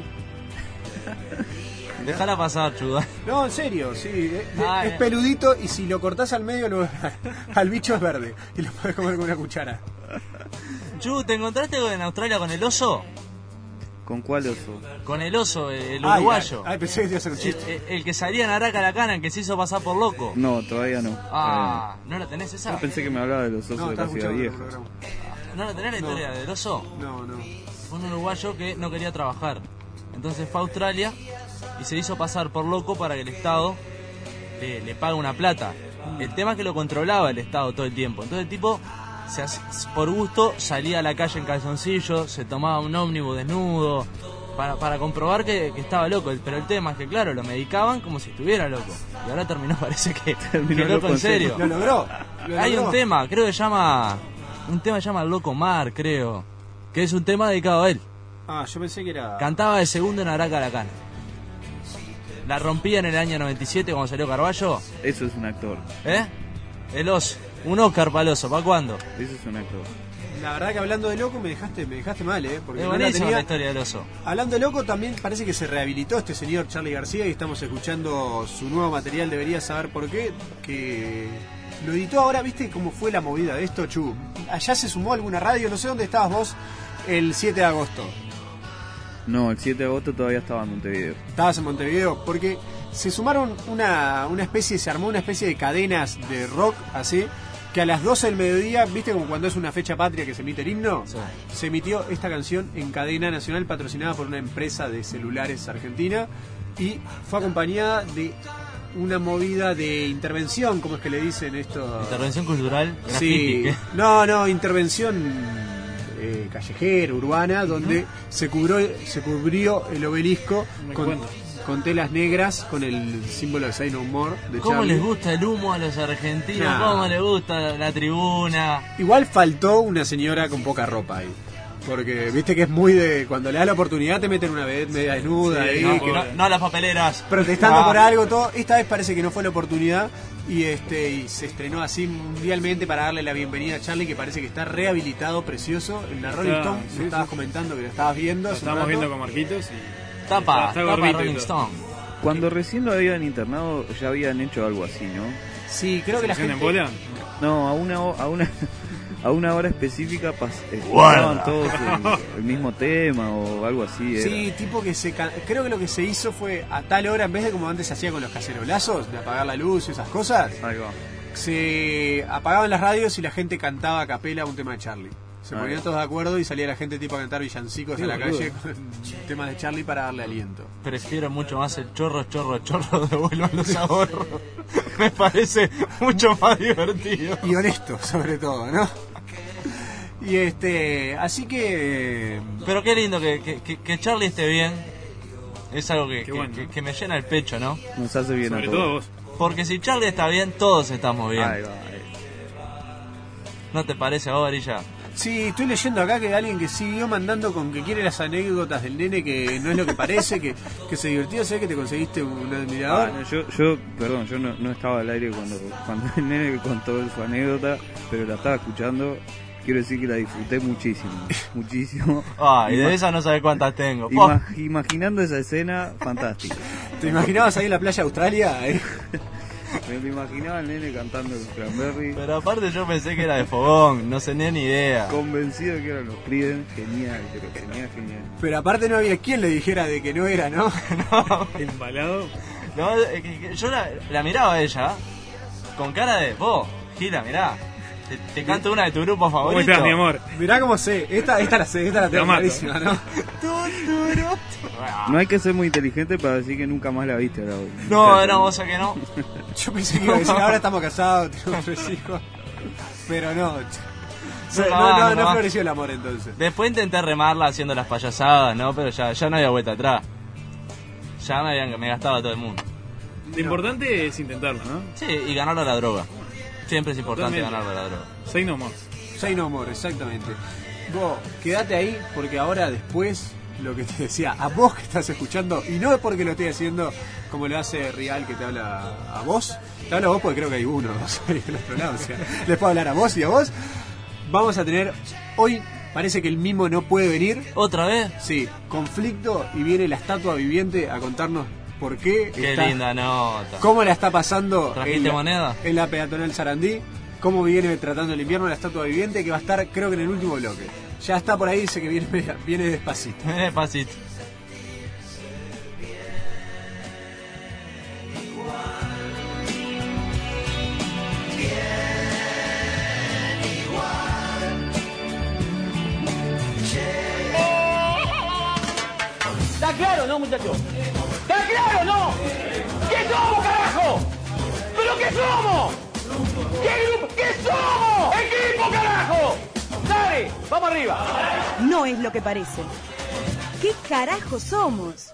Dejala pasar, Chuda. No, en serio, sí. Es peludito y si lo cortás al medio, al bicho es verde. Y lo podés comer con una cuchara. Chu, ¿te encontraste en Australia con el oso? ¿Con cuál oso? Con el oso, el uruguayo. Pensé que te iba a hacer un chiste. El que salía en Aracalacana, el que se hizo pasar por loco. No, todavía no. ¿No la tenés esa? Yo pensé que me hablaba de los osos de la ciudad vieja. ¿No la tenés la historia del oso? No. Fue un uruguayo que no quería trabajar. Entonces fue a Australia y se hizo pasar por loco para que el Estado le pague una plata. El tema es que lo controlaba el Estado todo el tiempo. Entonces el tipo, por gusto, salía a la calle en calzoncillo, se tomaba un ómnibus desnudo para comprobar que estaba loco. Pero el tema es que, claro, lo medicaban como si estuviera loco. Y ahora terminó, parece que loco en serio. Lo logró. Hay un tema, creo que se llama El Loco Mar, creo. Que es un tema dedicado a él. Yo pensé que era... Cantaba de segundo en Aracalacana. La rompía en el año 97 cuando salió Carballo. Eso es un actor. El oso. Un Oscar para el oso. ¿Para cuándo? Eso es un actor. La verdad que hablando de loco me dejaste mal, porque es buenísima la historia del oso. Hablando de loco, también parece que se rehabilitó este señor Charly García y estamos escuchando su nuevo material. Deberías saber por qué. Que lo editó ahora, ¿viste cómo fue la movida de esto, Chu? Allá se sumó alguna radio, no sé dónde estabas vos el 7 de agosto. No, el 7 de agosto todavía estaba en Montevideo. Estabas en Montevideo, porque se sumaron se armó una especie de cadenas de rock, así, que a las 12 del mediodía, ¿viste como cuando es una fecha patria que se emite el himno? Sí. Se emitió esta canción en cadena nacional patrocinada por una empresa de celulares argentina y fue acompañada de una movida de intervención, ¿cómo es que le dicen esto? Intervención cultural, sí. No, intervención callejera, urbana, donde se cubrió el obelisco con telas negras, con el símbolo de Say No More de ¿Cómo Charlie. les gusta el humo a los argentinos? ¿Cómo les gusta la tribuna? Igual faltó una señora con poca ropa ahí. Porque viste que es muy de... Cuando le da la oportunidad te meten una vedette media desnuda ahí. No a las papeleras. Protestando por algo, todo. Esta vez parece que no fue la oportunidad. Y se estrenó así mundialmente para darle la bienvenida a Charly, que parece que está rehabilitado, precioso. En la Rolling Stone me estabas comentando que lo estabas viendo. Lo estábamos viendo con Marquitos y... Tapa Rolling Stone. Cuando recién lo habían internado ya habían hecho algo así, ¿no? Sí, creo que la gente... en bola? No, a una hora específica pasaban todos el mismo tema o algo así. Sí, tipo que creo que lo que se hizo fue a tal hora, en vez de como antes se hacía con los cacerolazos, de apagar la luz y esas cosas, Ahí va. se apagaban las radios y la gente cantaba a capela un tema de Charlie. Se ponían todos de acuerdo y salía la gente tipo a cantar villancicos en la calle con temas de Charlie para darle aliento. Prefiero mucho más el chorro, devuelvan los ahorros. Me parece mucho más divertido. Y honesto, sobre todo, ¿no? Y así que... Pero qué lindo que Charlie esté bien. Es algo que me llena el pecho, ¿no? Nos hace bien Sobre a todo todos. vos. Porque si Charlie está bien, todos estamos bien. Ahí va. ¿No te parece a vos, Varilla? Sí, estoy leyendo acá que alguien que siguió mandando con que quiere las anécdotas del nene, que no es lo que parece, que se divirtió, sé que te conseguiste un admirador. Perdón, yo no estaba al aire cuando el nene contó su anécdota, pero la estaba escuchando. Quiero decir que la disfruté muchísimo. Y de esas no sabes cuántas tengo. Imaginando esa escena, fantástica. ¿Te imaginabas ahí en la playa de Australia? Me lo imaginaba el nene cantando los Cranberries. Pero aparte yo pensé que era de fogón, no tenía ni idea. Convencido que eran los Creedence, genial. Pero aparte no había quien le dijera de que no era, ¿no? Embalado. No, yo la miraba a ella con cara de, vos, Gila, mirá. Te canto una de tu grupo favorito. ¿Cómo estás, mi amor? Mirá cómo sé, esta la sé, esta la tengo clarísima, ¿no? No hay que ser muy inteligente para decir que nunca más la viste. No, vos sabés que no. Yo pensé que iba a decir, ahora estamos casados, tenemos 3 hijos. Pero no floreció el amor entonces. Después intenté remarla haciendo las payasadas, ¿no? Pero ya no había vuelta atrás. Ya me gastaba todo el mundo. Lo importante es intentarlo, ¿no? Sí, y ganarlo a la droga. Siempre es importante ganarlo a la droga. Say no more. Say no more, exactamente. Vos, quédate ahí, porque ahora después, lo que te decía, a vos que estás escuchando, y no es porque lo estoy haciendo como lo hace Real, que te habla a vos, te habla a vos porque creo que hay uno, dos ahí del otro lado, o sea, les puedo hablar a vos y a vos. Vamos a tener, hoy parece que el mimo no puede venir. ¿Otra vez? Sí, conflicto, y viene la estatua viviente a contarnos por qué. Qué linda nota. ¿Cómo la está pasando? ¿Trajiste moneda? En la peatonal Sarandí. ¿Cómo viene tratando el invierno la estatua viviente? Que va a estar, creo que en el último bloque. Ya está por ahí, dice que viene despacito. Despacito. ¿Está claro, no, muchachos? ¿Está claro, no? ¿Qué somos, carajo? ¿Pero qué somos? ¿Qué grupo? ¿Qué somos? ¡Equipo, carajo! ¡Dale! ¡Vamos arriba! No es lo que parece. ¿Qué carajo somos?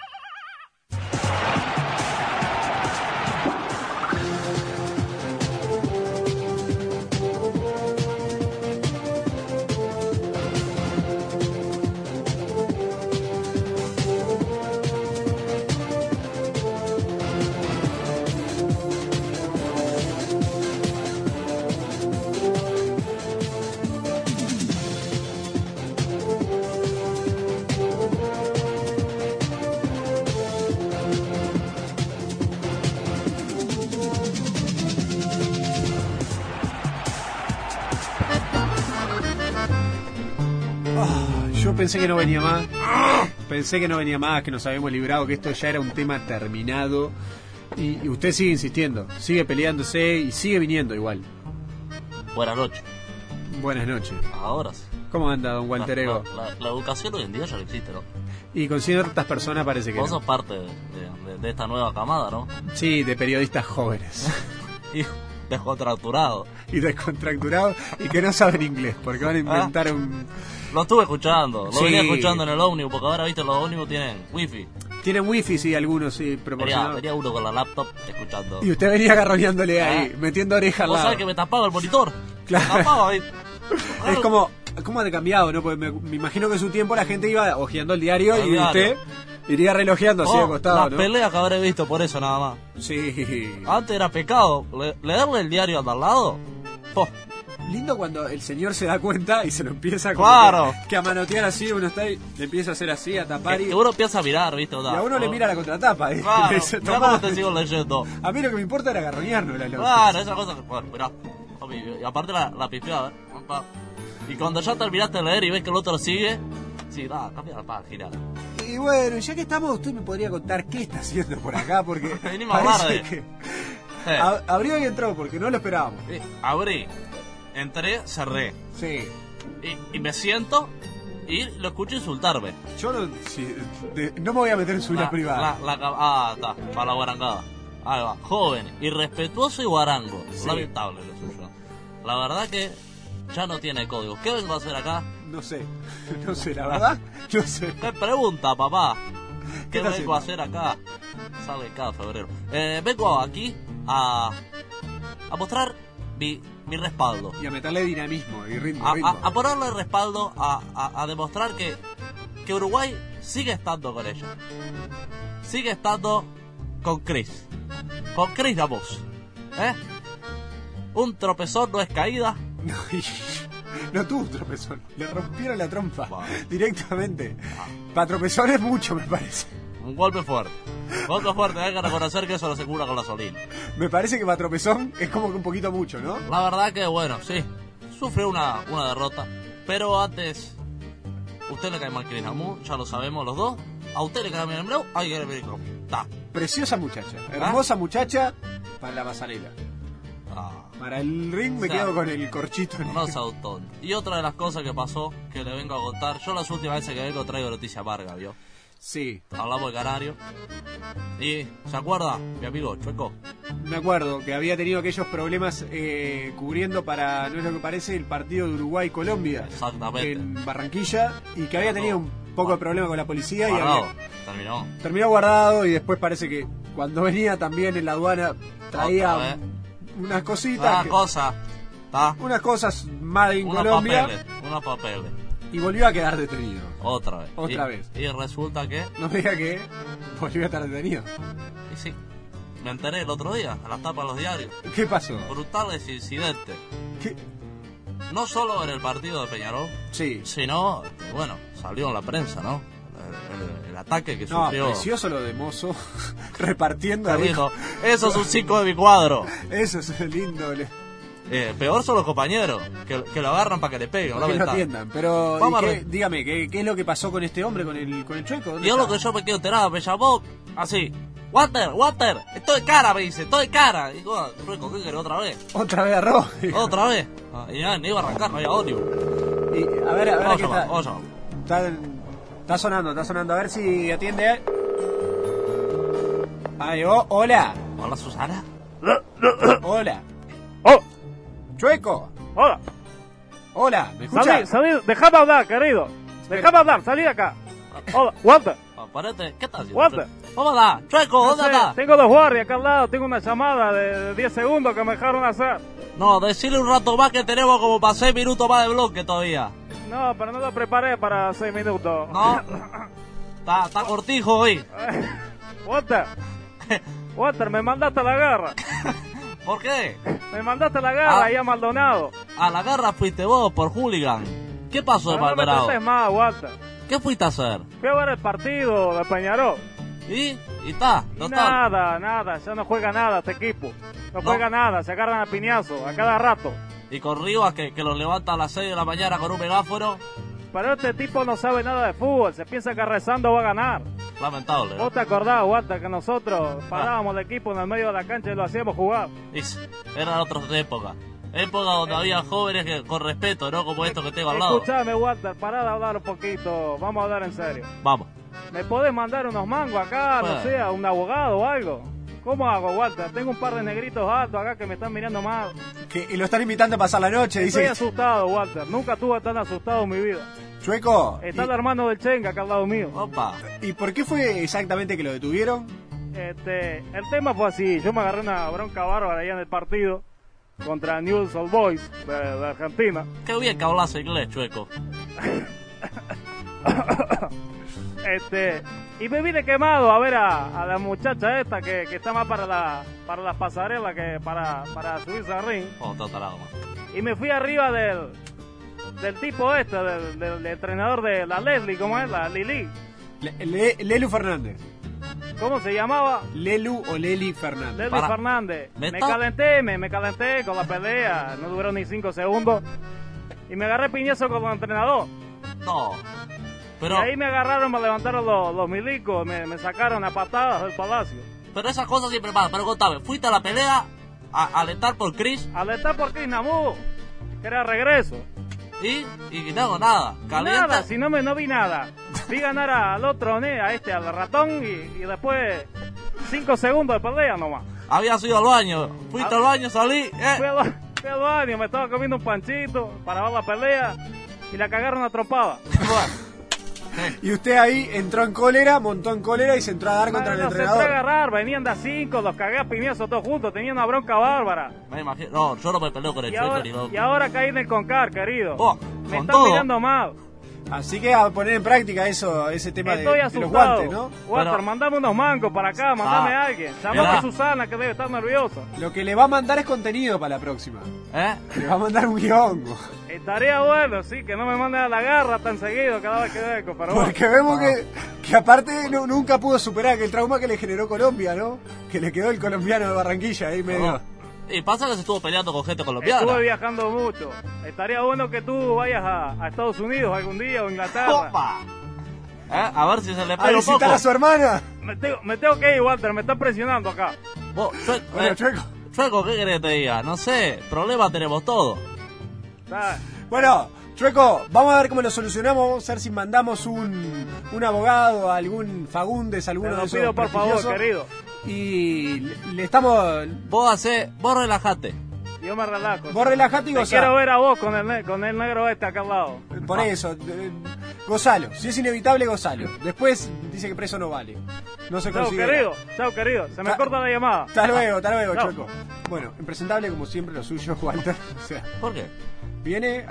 Yo pensé que no venía más. Que nos habíamos librado, que esto ya era un tema terminado. Y usted sigue insistiendo, sigue peleándose y sigue viniendo igual. Buenas noches. Buenas noches. Ahora sí. ¿Cómo anda, don Walter Ego? La educación hoy en día ya no existe, ¿no? Y con ciertas personas parece que vos no. sos parte de esta nueva camada, ¿no? Sí, de periodistas jóvenes. Y descontracturados. Y descontracturados y que no saben inglés, porque van a inventar un... Lo estuve escuchando, Sí. venía escuchando en el ómnibus, porque ahora, viste, los ómnibus tienen wifi. Tienen wifi, sí, algunos, sí, proporcionados. Venía uno con la laptop escuchando. Y usted venía agarroneándole ahí, metiendo oreja al ¿Vos lado. sabés que me tapaba el monitor? Claro. Me tapaba ahí. Es como ha cambiado, ¿no? Porque me imagino que en su tiempo la gente iba hojeando el diario y Claro. usted iría relojeando así de costado, las ¿no? peleas que habré visto por eso nada más. Sí. Antes era pecado leerle el diario al de al lado. lindo cuando el señor se da cuenta y se lo empieza Claro. que a manotear así, uno está ahí, le empieza a hacer así, a tapar Que uno empieza a mirar, ¿viste? y a uno le mira la contratapa. Claro, Le dice, mirá "Tomá". cómo te sigo leyendo. A mí lo que me importa era garroñarnos la loca. Claro, esa cosa que... Bueno, mirá. Y aparte la pifiada, ¿eh? Y cuando ya terminaste de leer y ves que el otro sigue, sí, cambia la página. Y bueno, ya que estamos, usted me podría contar qué está haciendo por acá, porque Venimos a hablar parece de... que abrió y entró, porque no lo esperábamos. Abrí, entré, cerré. Sí. Y me siento y lo escucho insultarme. Yo no, no me voy a meter en su vida privada. Está, para la guarangada. Ahí va, joven, irrespetuoso y guarango. Sí. Lamentable lo suyo. La verdad que ya no tiene código. ¿Qué vengo a hacer acá? No sé, la verdad, no sé. ¿Qué pregunta, papá? ¿Qué está vengo a hacer acá? Sale cada febrero. Vengo aquí a mostrar mi respaldo. Y a meterle dinamismo y ritmo. A ponerle respaldo, a demostrar que Uruguay sigue estando con ella. Sigue estando con Cris. Con Cris Ramos. Un tropezón no es caída. No tuvo un tropezón, le rompieron la trompa directamente. Para tropezón es mucho, me parece. Un golpe fuerte. Golpe fuerte, hay que reconocer que eso no se cura con gasolina. Me parece que para tropezón es como que un poquito mucho, ¿no? La verdad que bueno, sí. Sufrió una derrota. Pero antes, usted le cae mal Cris Ramos, ya lo sabemos los dos. A usted le cae mal el Bleu, hay que ver cómo está. Preciosa muchacha, hermosa muchacha para la pasarela. Para el ring me quedo con el corchito. No es autón. Y otra de las cosas que pasó, que le vengo a contar, yo las últimas veces que vengo traigo noticia amarga, ¿vio? Sí. Hablamos de Canario. Y, ¿se acuerda, mi amigo Chueco? Me acuerdo que había tenido aquellos problemas cubriendo para, no es lo que parece, el partido de Uruguay-Colombia. Exactamente. En Barranquilla. Y que había tenido un poco de problema con la policía. Guardado. Y terminó guardado y después parece que cuando venía también en la aduana traía unas cositas. Unas cosas made in Colombia. Unos papeles. Y volvió a quedar detenido. Otra vez. Y resulta que... No me diga que volvió a estar detenido. Y sí. Me enteré el otro día, a las tapas de los diarios. ¿Qué pasó? Brutales incidentes. ¿Qué? No solo en el partido de Peñarol. Sí. Sino, bueno, salió en la prensa, ¿no? El ataque que sufrió. Precioso lo de Mozo. Repartiendo ahí. Eso es un 5 de mi cuadro. Eso es lindo. Peor son los compañeros, que lo agarran para que le peguen. Que lo atiendan. Pero dígame, ¿qué es lo que pasó con este hombre, con el Chueco? Y es lo que yo me quiero enterar. Me llamó así: Walter, estoy de cara, me dice, estoy de cara. Y digo, Chueco, ¿qué querés otra vez? ¿Otra vez arroz? Otra vez. Y ya, ni iba a arrancar, no había ónibus. Y a ver qué está. Está sonando. A ver si atiende. Ay, hola. Hola, Susana. Hola. ¡Oh! ¡Chueco! ¡Hola! ¿Me escuchas? Salí, déjame hablar, querido. Déjame hablar, salí de acá. Hola, Walter. Parate, ¿qué estás haciendo? Walter. ¿Cómo va? Chueco, ¿dónde estás? Tengo dos guardias acá al lado, tengo una llamada de 10 segundos que me dejaron hacer. No, decirle un rato más que tenemos como para 6 minutos más de bloque todavía. No, pero no lo preparé para 6 minutos. No. Está cortijo hoy. Walter, me mandaste a la garra. ¿Por qué? Me mandaste a la garra ahí a Maldonado. A la garra fuiste vos por hooligan. ¿Qué pasó de Maldonado? No me más, Walter. ¿Qué fuiste a hacer? Fui a ver el partido de Peñarol. ¿Y está? Nada, ya no juega nada este equipo. No juega nada, se agarran a piñazo a cada rato. Y con Rivas que los levanta a las 6 de la mañana con un megáforo. Pero este tipo no sabe nada de fútbol, se piensa que rezando va a ganar. Lamentable. ¿Vos te acordás, Walter, que nosotros parábamos el equipo en el medio de la cancha y lo hacíamos jugar? Eran otras épocas. Época donde había jóvenes que, con respeto, ¿no? Como esto que tengo al lado. Escuchame, Walter, pará de hablar un poquito. Vamos a hablar en serio. Vamos. ¿Me podés mandar unos mangos acá, no sé, a un abogado o algo? ¿Cómo hago, Walter? Tengo un par de negritos altos acá que me están mirando mal. Y lo están invitando a pasar la noche, dice. Estoy asustado, Walter. Nunca estuve tan asustado en mi vida. Chueco. Está el hermano del Chenga acá al lado mío. Opa. ¿Y por qué fue exactamente que lo detuvieron? El tema fue así. Yo me agarré una bronca bárbara allá en el partido contra Newell's Old Boys de Argentina. Qué bien que hablas inglés, Chueco. Y me vine quemado a ver a la muchacha esta que está más para las pasarelas que para subirse al ring. Y me fui arriba del tipo este, del entrenador de la Leslie, ¿cómo es? La Lili. Lelu Fernández. ¿Cómo se llamaba? Lelu o Leli Fernández. Leli Fernández. Me calenté con la pelea, no duró ni 5 segundos. Y me agarré piñazo con el entrenador. No. Pero... Y ahí me agarraron, me levantaron los milicos, me sacaron a patadas del palacio. Pero esas cosas siempre pasan. Pero contame, ¿fuiste a la pelea a alentar por Chris? Alentar por Chris Namu, que era regreso. Y no hago nada. Calienta. Nada, si no vi nada. Vi ganar al otro, al ratón, y después 5 segundos de pelea nomás. Habías ido al baño, fuiste al baño, salí. Fui al baño, me estaba comiendo un panchito para ver la pelea y la cagaron a tropada. Y usted ahí entró en cólera, montó en cólera y se entró a dar contra el entrenador. Se entró a agarrar, venían de a 5, los cagué a piñazos todos juntos, tenían una bronca bárbara. Me imagino, no, yo no me peleo con el Chueco. Y ahora caí en el Concar, querido. Me están todo. mirando mal. Así que a poner en práctica ese tema de los guantes, ¿no? Walter, mandame unos mangos para acá, mandame a alguien. Llamame a Susana, que debe estar nerviosa. Lo que le va a mandar es contenido para la próxima. Le va a mandar un guión. Estaría bueno, sí, que no me mande a la garra tan seguido cada vez que vengo. Pero porque vemos que aparte nunca pudo superar el trauma que le generó Colombia, ¿no? Que le quedó el colombiano de Barranquilla ahí medio... Y pasa que se estuvo peleando con gente colombiana. Estuve viajando mucho. Estaría bueno que tú vayas a Estados Unidos algún día o Inglaterra. ¡Opa! A ver si se le pega un poco. ¿A visitar a su hermana? Me tengo que ir, Walter, me están presionando acá. Chueco, ¿qué querés que te diga? No sé, problemas tenemos todos. Bueno, Chueco, vamos a ver cómo lo solucionamos. Vamos a ver si mandamos un abogado, algún Fagundes, alguno de esos. Te lo pido por favor, querido. Y le estamos... Vos relajate. Yo me relajo. Vos relajate y gozá. Quiero ver a vos con el negro acá al lado. Por eso, gozalo. Si es inevitable, gozalo. Después dice que preso no vale. No se considera. Chao, querido. Se me corta la llamada. Hasta luego, Chueco. Bueno, impresentable como siempre lo suyo, Walter. O sea, ¿por qué? Viene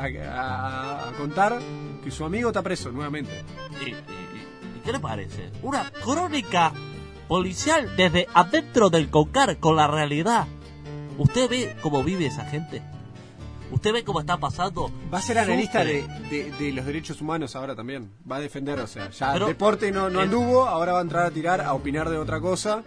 a contar que su amigo está preso nuevamente. ¿Y qué le parece? Una crónica policial desde adentro del Concar con la realidad. ¿Usted ve cómo vive esa gente? ¿Usted ve cómo está pasando? Va a ser analista de los derechos humanos ahora también. Va a defender, o sea, ya el deporte no anduvo, ahora va a entrar a tirar, a opinar de otra cosa.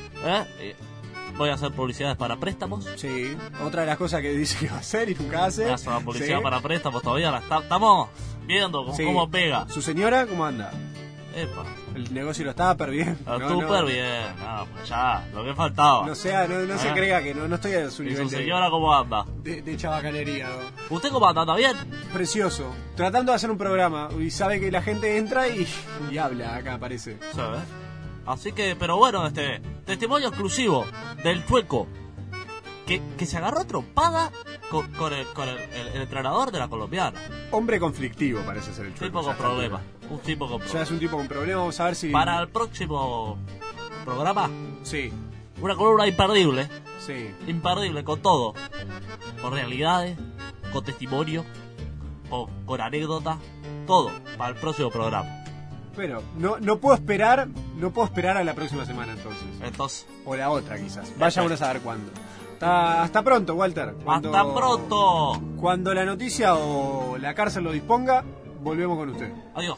Voy a hacer publicidades para préstamos. Sí, otra de las cosas que dice que va a hacer y nunca hace. Hace una publicidad para préstamos todavía. Estamos viendo cómo pega. ¿Su señora cómo anda? Epa. El negocio lo estaba perdiendo. Súper bien. No, pues ya, lo que faltaba. No sea, no se crea que no estoy a su nivel. ¿Y su señora cómo anda? De chabacanería. ¿No? ¿Usted cómo anda? ¿Está bien? Precioso. Tratando de hacer un programa y sabe que la gente entra y habla acá, parece. ¿Sabes? Así que, pero bueno, testimonio exclusivo del Chueco que se agarró trompada con el entrenador de la colombiana. Hombre conflictivo parece ser el Chueco. Un tipo con problemas. O sea, es un tipo con problemas. Vamos a ver si... Para el próximo programa. Sí. Una columna imperdible. Sí. Imperdible con todo. Con realidades, con testimonio, con anécdotas. Todo para el próximo programa. Bueno, no puedo esperar a la próxima semana entonces. O la otra quizás. Vaya uno a saber cuándo. Hasta pronto, Walter. Hasta pronto. Cuando la noticia o la cárcel lo disponga, volvemos con usted. Adiós.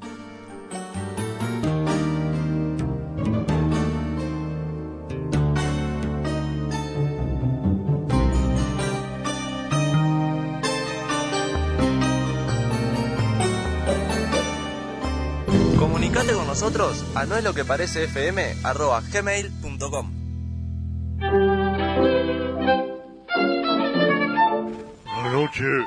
Comunicate con nosotros a noesloqueparecefm@gmail.com. Buenas noches.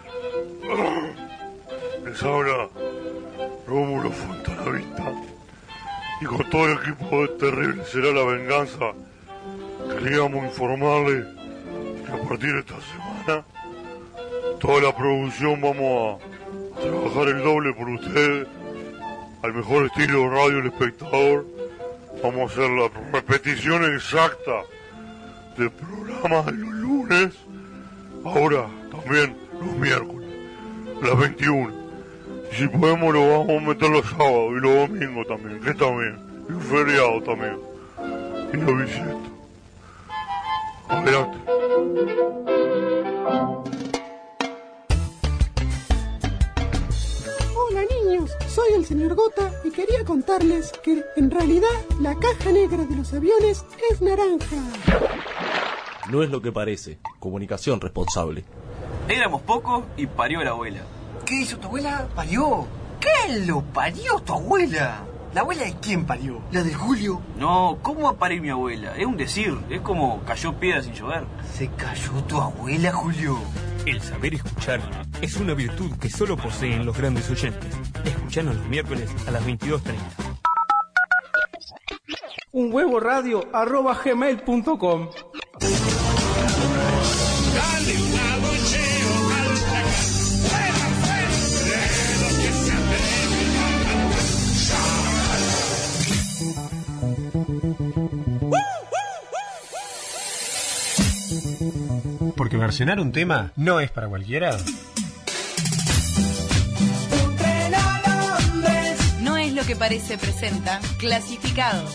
Les habla Rómulo Fontanavista. Y con todo el equipo de Terrible Será la Venganza, queríamos informarles que a partir de esta semana, toda la producción vamos a trabajar el doble por ustedes, al mejor estilo Radio El Espectador. Vamos a hacer la repetición exacta del programa de los lunes, ahora también los miércoles, a las 21. Y si podemos lo vamos a meter los sábados y los domingos también, que también. Y un feriado también. Y lo bisiesto. Adelante. Hola niños, soy el señor Gota y quería contarles que en realidad la caja negra de los aviones es naranja. No es lo que parece. Comunicación responsable. Éramos pocos y parió la abuela. ¿Qué hizo tu abuela? ¿Parió? ¿Qué lo parió tu abuela? ¿La abuela de quién parió? ¿La de Julio? No, ¿cómo va a parir mi abuela? Es un decir, es como cayó piedra sin llover. ¿Se cayó tu abuela, Julio? El saber escuchar es una virtud que solo poseen los grandes oyentes. Escuchanos los miércoles a las 22:30. unhuevoradio@gmail.com. Dale un abucheo al fracaso. De los que se atreven. Porque versionar un tema no es para cualquiera. No es lo que parece, presenta Clasificados.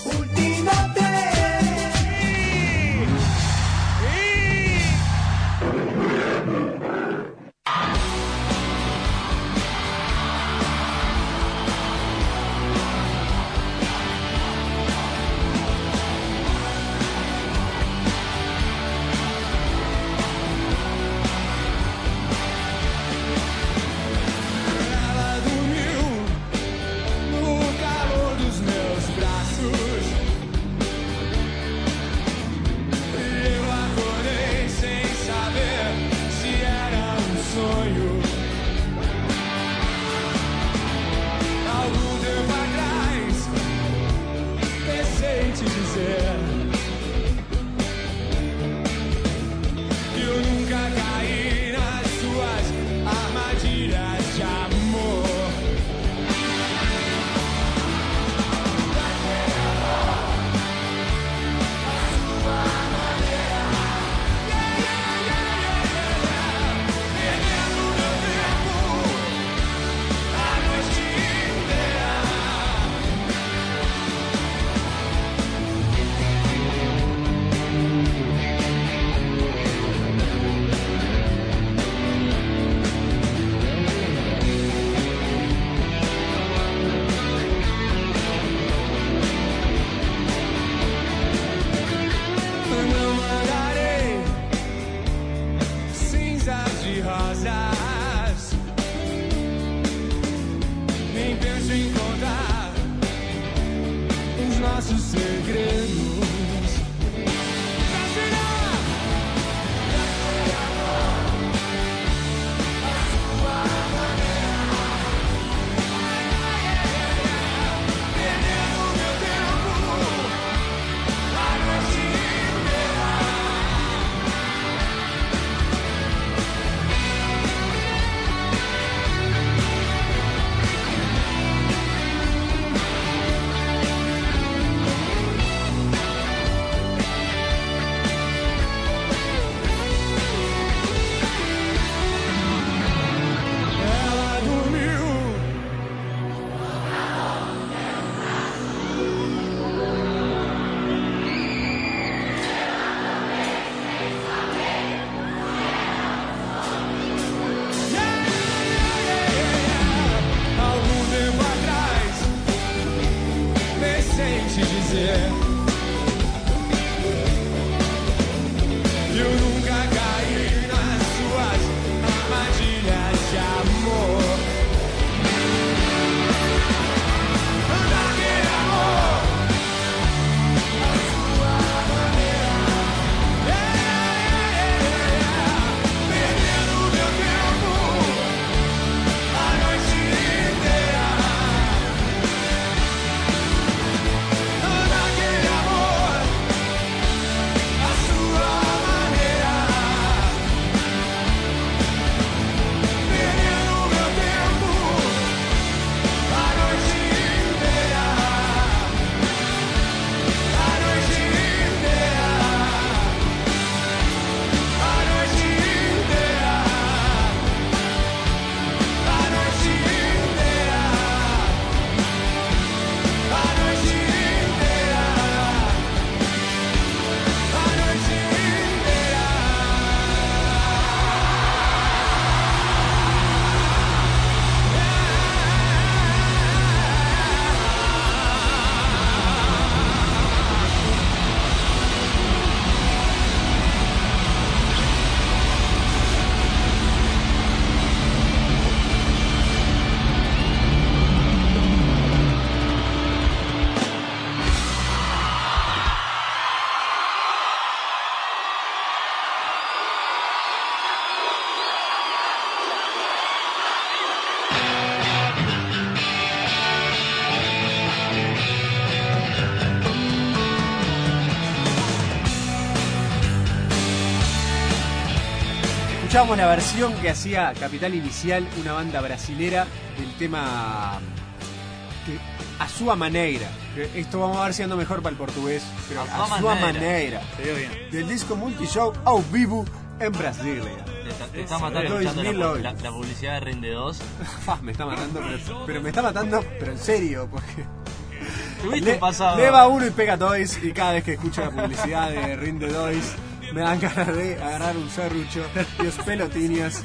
escuchábamos la versión que hacía Capital Inicial, una banda brasilera, del tema A Sua Maneira. Esto vamos a ver si ando mejor para el portugués, pero A Sua Maneira. Del disco Multishow ao vivo en Brasilia. Te está matando escuchando la publicidad de Rinde 2. Me está matando, pero me está matando, pero en serio, porque tuviste un pasado. Leva uno y pega toys, y cada vez que escucho la publicidad de Rinde 2 me dan ganas de agarrar un serrucho y los pelotiñas.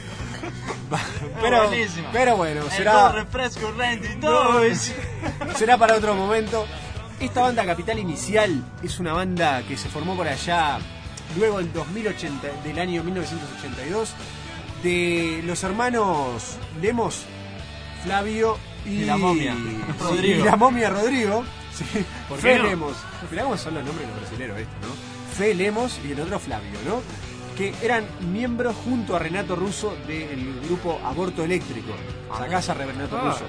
Pero bueno, será refresco Rinde 2. Será para otro momento. Esta banda Capital Inicial es una banda que se formó por allá luego del año 1982, de los hermanos Lemos, Flavio y la momia Rodrigo. Y la momia Rodrigo. Sí, ¿Por Fe qué no? Lemos. Mirá cómo son los nombres de los brasileros estos, ¿no? Fe Lemos y el otro Flavio, ¿no? Que eran miembros junto a Renato Russo del grupo Aborto Eléctrico. Sacás a Renato Russo.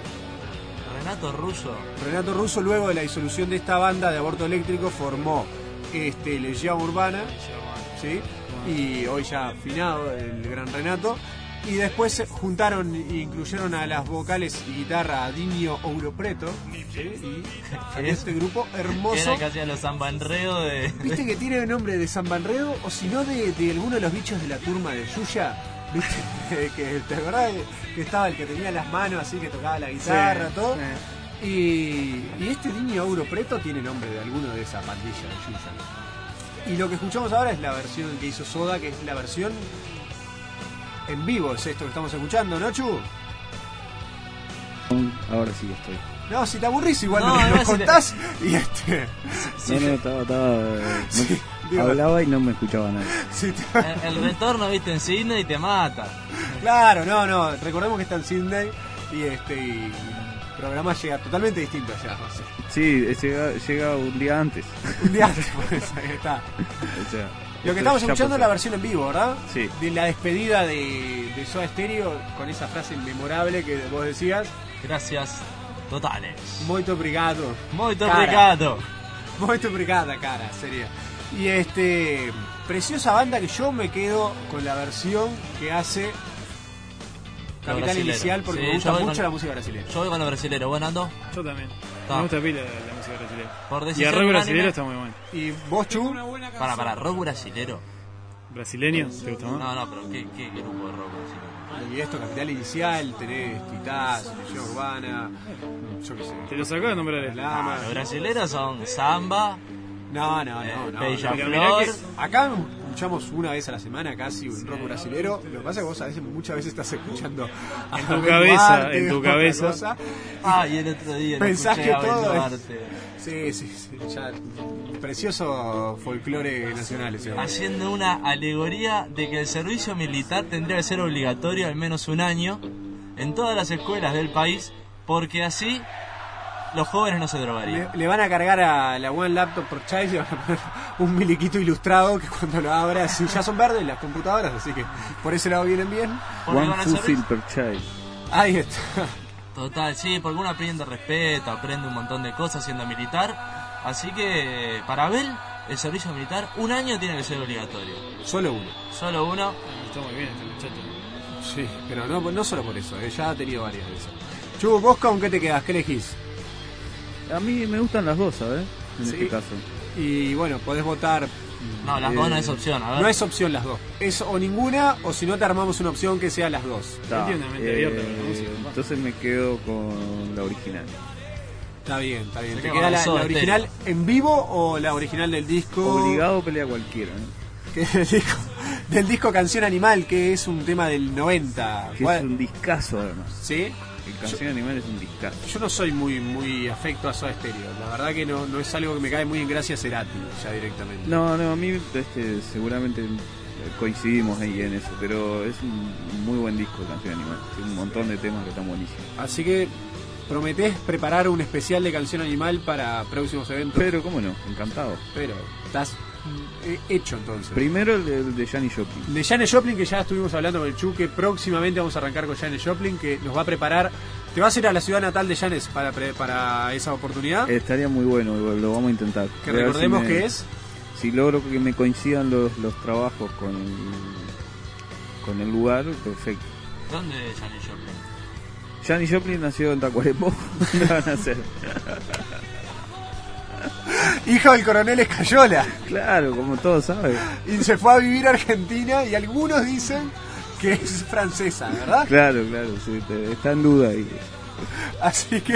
Renato Russo, luego de la disolución de esta banda de Aborto Eléctrico, formó Legión Urbana, ¿sí? Y hoy ya finado el gran Renato. Y después se juntaron e incluyeron a las vocales y guitarra a Dinho Ouro Preto, ¿sí? Y este grupo hermoso. Era que hacía los zambanredos de... ¿Viste que tiene el nombre de zambanredo? O si no de alguno de los bichos de la turma de Yuya. ¿Viste? Que te acordás que estaba el que tenía las manos así, que tocaba la guitarra, sí, todo. Sí. Y este Dinho Ouro Preto tiene nombre de alguno de esa pandilla de Yuya. Y lo que escuchamos ahora es la versión que hizo Soda, que es la versión en vivo, es esto que estamos escuchando, ¿no, Chu? Ahora sí que estoy. No, si te aburrís igual no, nos contás y sí, hablaba y no me escuchaba nada. Sí, el retorno, viste, en Sydney y te mata. Claro, no, recordemos que está en Sydney y el programa llega totalmente distinto allá. No sé. Sí, llega un día antes. Un día antes, pues, ahí está. O sea, lo que estamos escuchando es la versión en vivo, ¿verdad? Sí. De la despedida de Soda Stereo, con esa frase memorable que vos decías. Gracias totales. Muito obrigado. Muito obrigado. Muito obrigada, cara, sería. Y preciosa banda que yo me quedo con la versión que hace Capital Inicial, porque me gusta mucho la música brasileña. Yo voy con los brasileros. ¿Bueno, Ando? Yo también. Me gusta pila la música brasileña. Y el rock brasilero está muy bueno. ¿Y vos, Chu? Para, rock brasilero. ¿Brasileño? ¿Te gusta más? No, pero ¿qué grupo de rock brasileño? Y esto, Capital Inicial, tenés Titás, Legión Urbana, yo qué sé. Te lo sacó de nombrar Lama. Los brasileros son Samba. No. Bella Flor. Acá escuchamos una vez a la semana casi un rock brasilero. Lo que pasa es que vos muchas veces estás escuchando en tu cabeza. Y el otro día pensás que todo es... Sí, ya precioso folclore nacional ese hombre. Haciendo una alegoría de que el servicio militar tendría que ser obligatorio al menos un año en todas las escuelas del país, porque así los jóvenes no se drogarían. Le van a cargar a la One Laptop por Choice y van a poner un miliquito ilustrado que cuando lo abras ya son verdes las computadoras, así que por ese lado vienen bien. One Full per Child. Ahí está. Total, sí, porque uno aprende respeto, aprende un montón de cosas siendo militar. Así que para Abel, el servicio militar, un año tiene que ser obligatorio. Solo uno. Está muy bien este muchacho. Sí, pero no solo por eso, ya ha tenido varias veces. Chu, ¿vos con qué te quedás? ¿Qué elegís? A mí me gustan las dos, ¿sabes? En este caso. Y bueno, podés votar. No, las dos no es opción, a ver. No es opción las dos. Es o ninguna, o si no te armamos una opción que sea las dos. Entonces me quedo con la original. Está bien. ¿Te queda la original en vivo o la original del disco? Obligado pelea cualquiera, Que del disco Canción Animal, que es un tema del 90. Que es un discazo además. ¿Sí? El Canción Animal es un discazo. Yo no soy muy afecto a Soda Stereo. La verdad que no es algo que me cae muy en gracia Cerati, ya directamente. No, a mí seguramente coincidimos ahí en eso, pero es un muy buen disco Canción Animal. Tiene un montón de temas que están buenísimos. Así que prometés preparar un especial de Canción Animal para próximos eventos. Pero cómo no, encantado. Pero estás hecho entonces. Primero el de Janis Joplin. De Janis Joplin, que ya estuvimos hablando con el Chu, que próximamente vamos a arrancar con Janis Joplin, que nos va a preparar. ¿Te vas a ir a la ciudad natal de Janis para esa oportunidad? Estaría muy bueno, lo vamos a intentar. Que recordemos que es... Si logro que me coincidan los trabajos con con el lugar, perfecto. ¿Dónde es Janis Joplin? Janis Joplin nació en Tacuarembó. ¿Dónde van a hacer? Hijo del coronel Escayola. Claro, como todos saben. Y se fue a vivir a Argentina y algunos dicen que es francesa, ¿verdad? Claro, sí, está en duda ahí. Así que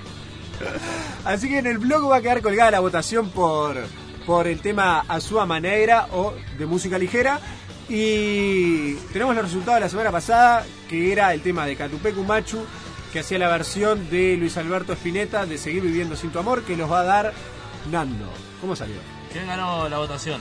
en el blog va a quedar colgada la votación por el tema A Sua Maneira o de música ligera. Y tenemos los resultados de la semana pasada, que era el tema de Catupecu Machu, que hacía la versión de Luis Alberto Spinetta de Seguir Viviendo Sin Tu Amor, que los va a dar Nando. ¿Cómo salió? ¿Quién ganó la votación?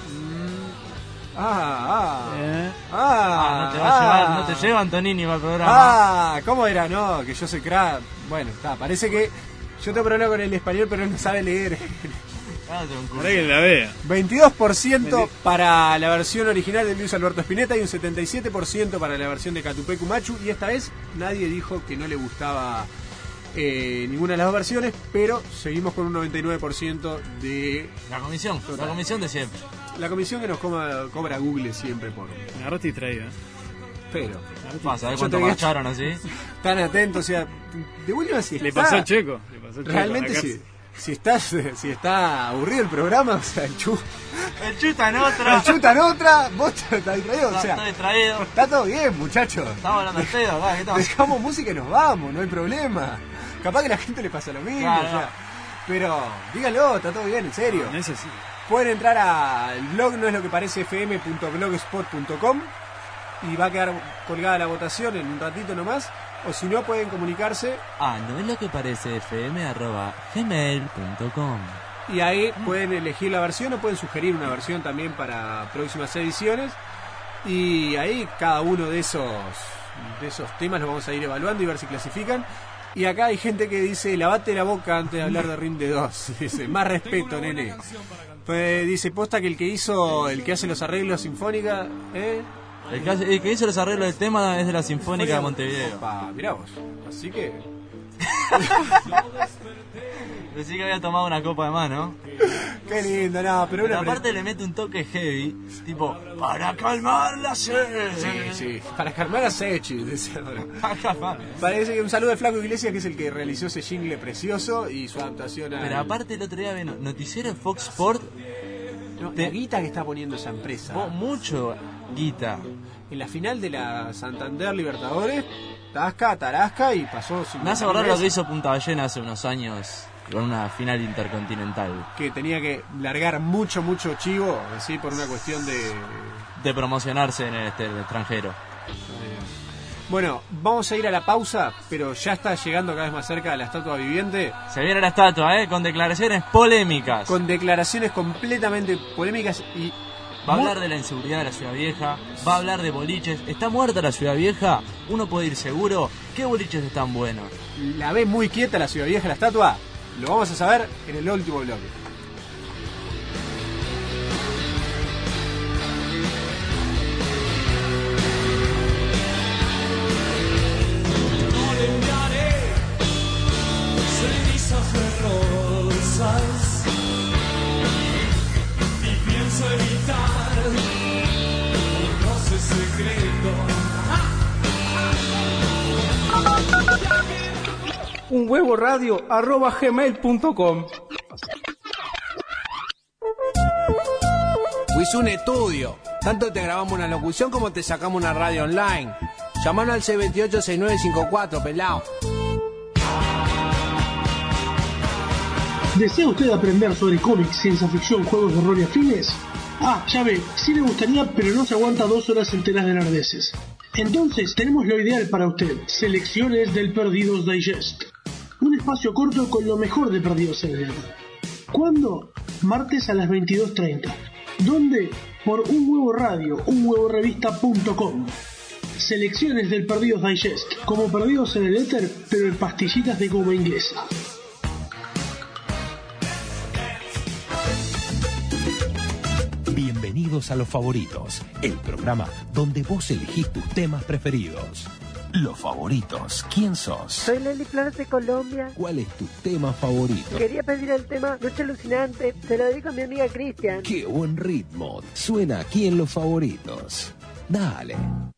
No te lleva Antonini para el programa. ¿Cómo era? No, que yo soy crack. Bueno, parece que yo tengo problema con el español, pero él no sabe leer. Para que la vea. 22% para la versión original de Luis Alberto Spinetta y un 77% para la versión de Catupecu Machu. Y esta vez nadie dijo que no le gustaba ninguna de las dos versiones, pero seguimos con un 99% de... La comisión de siempre. La comisión que nos cobra Google siempre por... Me agarraste distraída. Pero... Pasa, ¿sabes cuánto marcharon así? Tan atentos, o sea... De última si le pasó al Checo. Realmente si está aburrido el programa, o sea, el Chu está en otra. Vos estás distraído, o sea... Estoy distraído. Está todo bien, muchachos. Estamos hablando del pedo acá, ¿qué tal? Dejamos música y nos vamos, no hay problema. Capaz que a la gente le pasa lo mismo, claro, o sea... Pero, díganlo, está todo bien, en serio. No es así. Pueden entrar al blog noesloqueparecefm.blogspot.com y va a quedar colgada la votación en un ratito nomás. O si no, pueden comunicarse a noesloqueparecefm@gmail.com y ahí pueden elegir la versión o pueden sugerir una versión también para próximas ediciones. Y ahí cada uno de esos temas los vamos a ir evaluando y ver si clasifican. Y acá hay gente que dice, lavate la boca antes de hablar de Rinde 2. Dice, más respeto, nene. Pues dice, posta que el que hace los arreglos sinfónicas, El que hizo los arreglos del tema es de la Sinfónica de Montevideo. Opa, mirá vos. Así que... Decí que había tomado una copa de más, ¿no? Qué lindo, no, pero aparte le mete un toque heavy, tipo, para calmar la sed. Sí, para calmar la sed, Parece que un saludo de Flaco Iglesias, que es el que realizó ese jingle precioso y su adaptación a... Pero aparte el otro día ven noticiero de Fox Sport. La guita que está poniendo esa empresa. Mucho guita. En la final de la Santander Libertadores, Tarasca y pasó... Me hace acordar lo que hizo Punta Ballena hace unos años con una final intercontinental. Que tenía que largar mucho chivo, ¿sí? Por una cuestión de promocionarse en el extranjero. Bueno, vamos a ir a la pausa, pero ya está llegando cada vez más cerca de la estatua viviente. Se viene la estatua, con declaraciones polémicas. Con declaraciones completamente polémicas y... Va a hablar de la inseguridad de la Ciudad Vieja, va a hablar de boliches. ¿Está muerta la Ciudad Vieja? Uno puede ir seguro. ¿Qué boliches están buenos? ¿La ve muy quieta la Ciudad Vieja, la estatua? Lo vamos a saber en el último bloque. No le enviaré cenizas de rosas y pienso evitar un roce secreto. unhuevoradio@gmail.com. Fuiste un estudio. Tanto te grabamos una locución como te sacamos una radio online. Llámanos al 628-6954, pelao. ¿Desea usted aprender sobre cómics, ciencia ficción, juegos de rol y afines? Ya ve, sí le gustaría, pero no se aguanta 2 horas enteras de nerdeces. Entonces tenemos lo ideal para usted: Selecciones del Perdidos Digest. Un espacio corto con lo mejor de Perdidos en el Nerd. ¿Cuándo? Martes a las 22:30. ¿Dónde? Por Un Huevo Radio, unhuevorevista.com. Selecciones del Perdidos Digest, como Perdidos en el Éter, pero en pastillitas de goma inglesa. Bienvenidos a Los Favoritos, el programa donde vos elegís tus temas preferidos. Los Favoritos, ¿quién sos? Soy Lely Flores de Colombia. ¿Cuál es tu tema favorito? Quería pedir el tema Noche Alucinante, se lo dedico a mi amiga Cristian. ¡Qué buen ritmo! Suena aquí en Los Favoritos. Dale.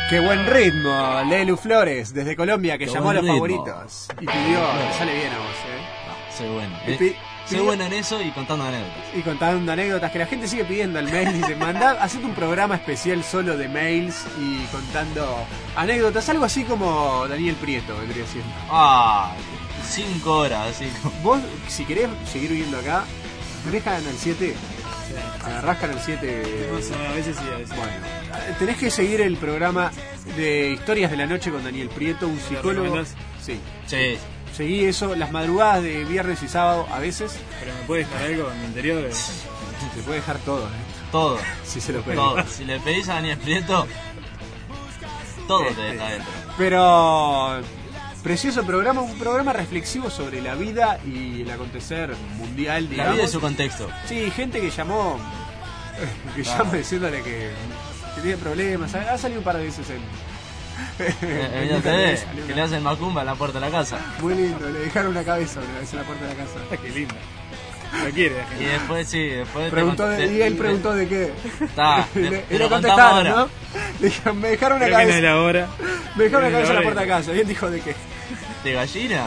Qué buen ritmo, Lelu Flores, desde Colombia, que Qué llamó a buen los ritmo. favoritos. Y pidió, te sale bien a vos, Soy bueno. Y pi- Soy pidió- bueno en eso y contando anécdotas. Y contando anécdotas, que la gente sigue pidiendo al mail. Dice, mandá, hacete un programa especial solo de mails y contando anécdotas. Algo así como Daniel Prieto vendría siendo. Ah, 5 horas, así. Vos, si querés seguir viviendo acá, ¿tenés Canal 7? Agarrás Canal 7. A veces sí, a veces. Bueno, tenés que seguir el programa de Historias de la Noche con Daniel Prieto, un psicólogo. recomendás? Sí. Sí. Seguí eso, las madrugadas de viernes y sábado a veces. Pero me puede dejar algo en mi interior. Se puede dejar todo, Todo. Si se lo pedís. Todo. Si le pedís a Daniel Prieto, todo te deja adentro. Pero precioso programa, un programa reflexivo sobre la vida y el acontecer mundial, La digamos. vida y su contexto. Sí, gente que llamó, llama diciéndole que tiene problemas. Ha salido un par de veces en En TV, que le hacen macumba a la puerta de la casa. Muy lindo, le dejaron una cabeza una vez en la puerta de la casa. Qué lindo. Lo quiere. la gente. Y después sí, después Preguntó y él preguntó de qué. Está, Y te le lo contestaron, contamos ¿no? ahora. Le dijeron, me dejaron una Creo que no cabeza. era hora. Me dejaron una No era cabeza en la hora puerta de casa. Y él dijo de qué. ¿De gallina?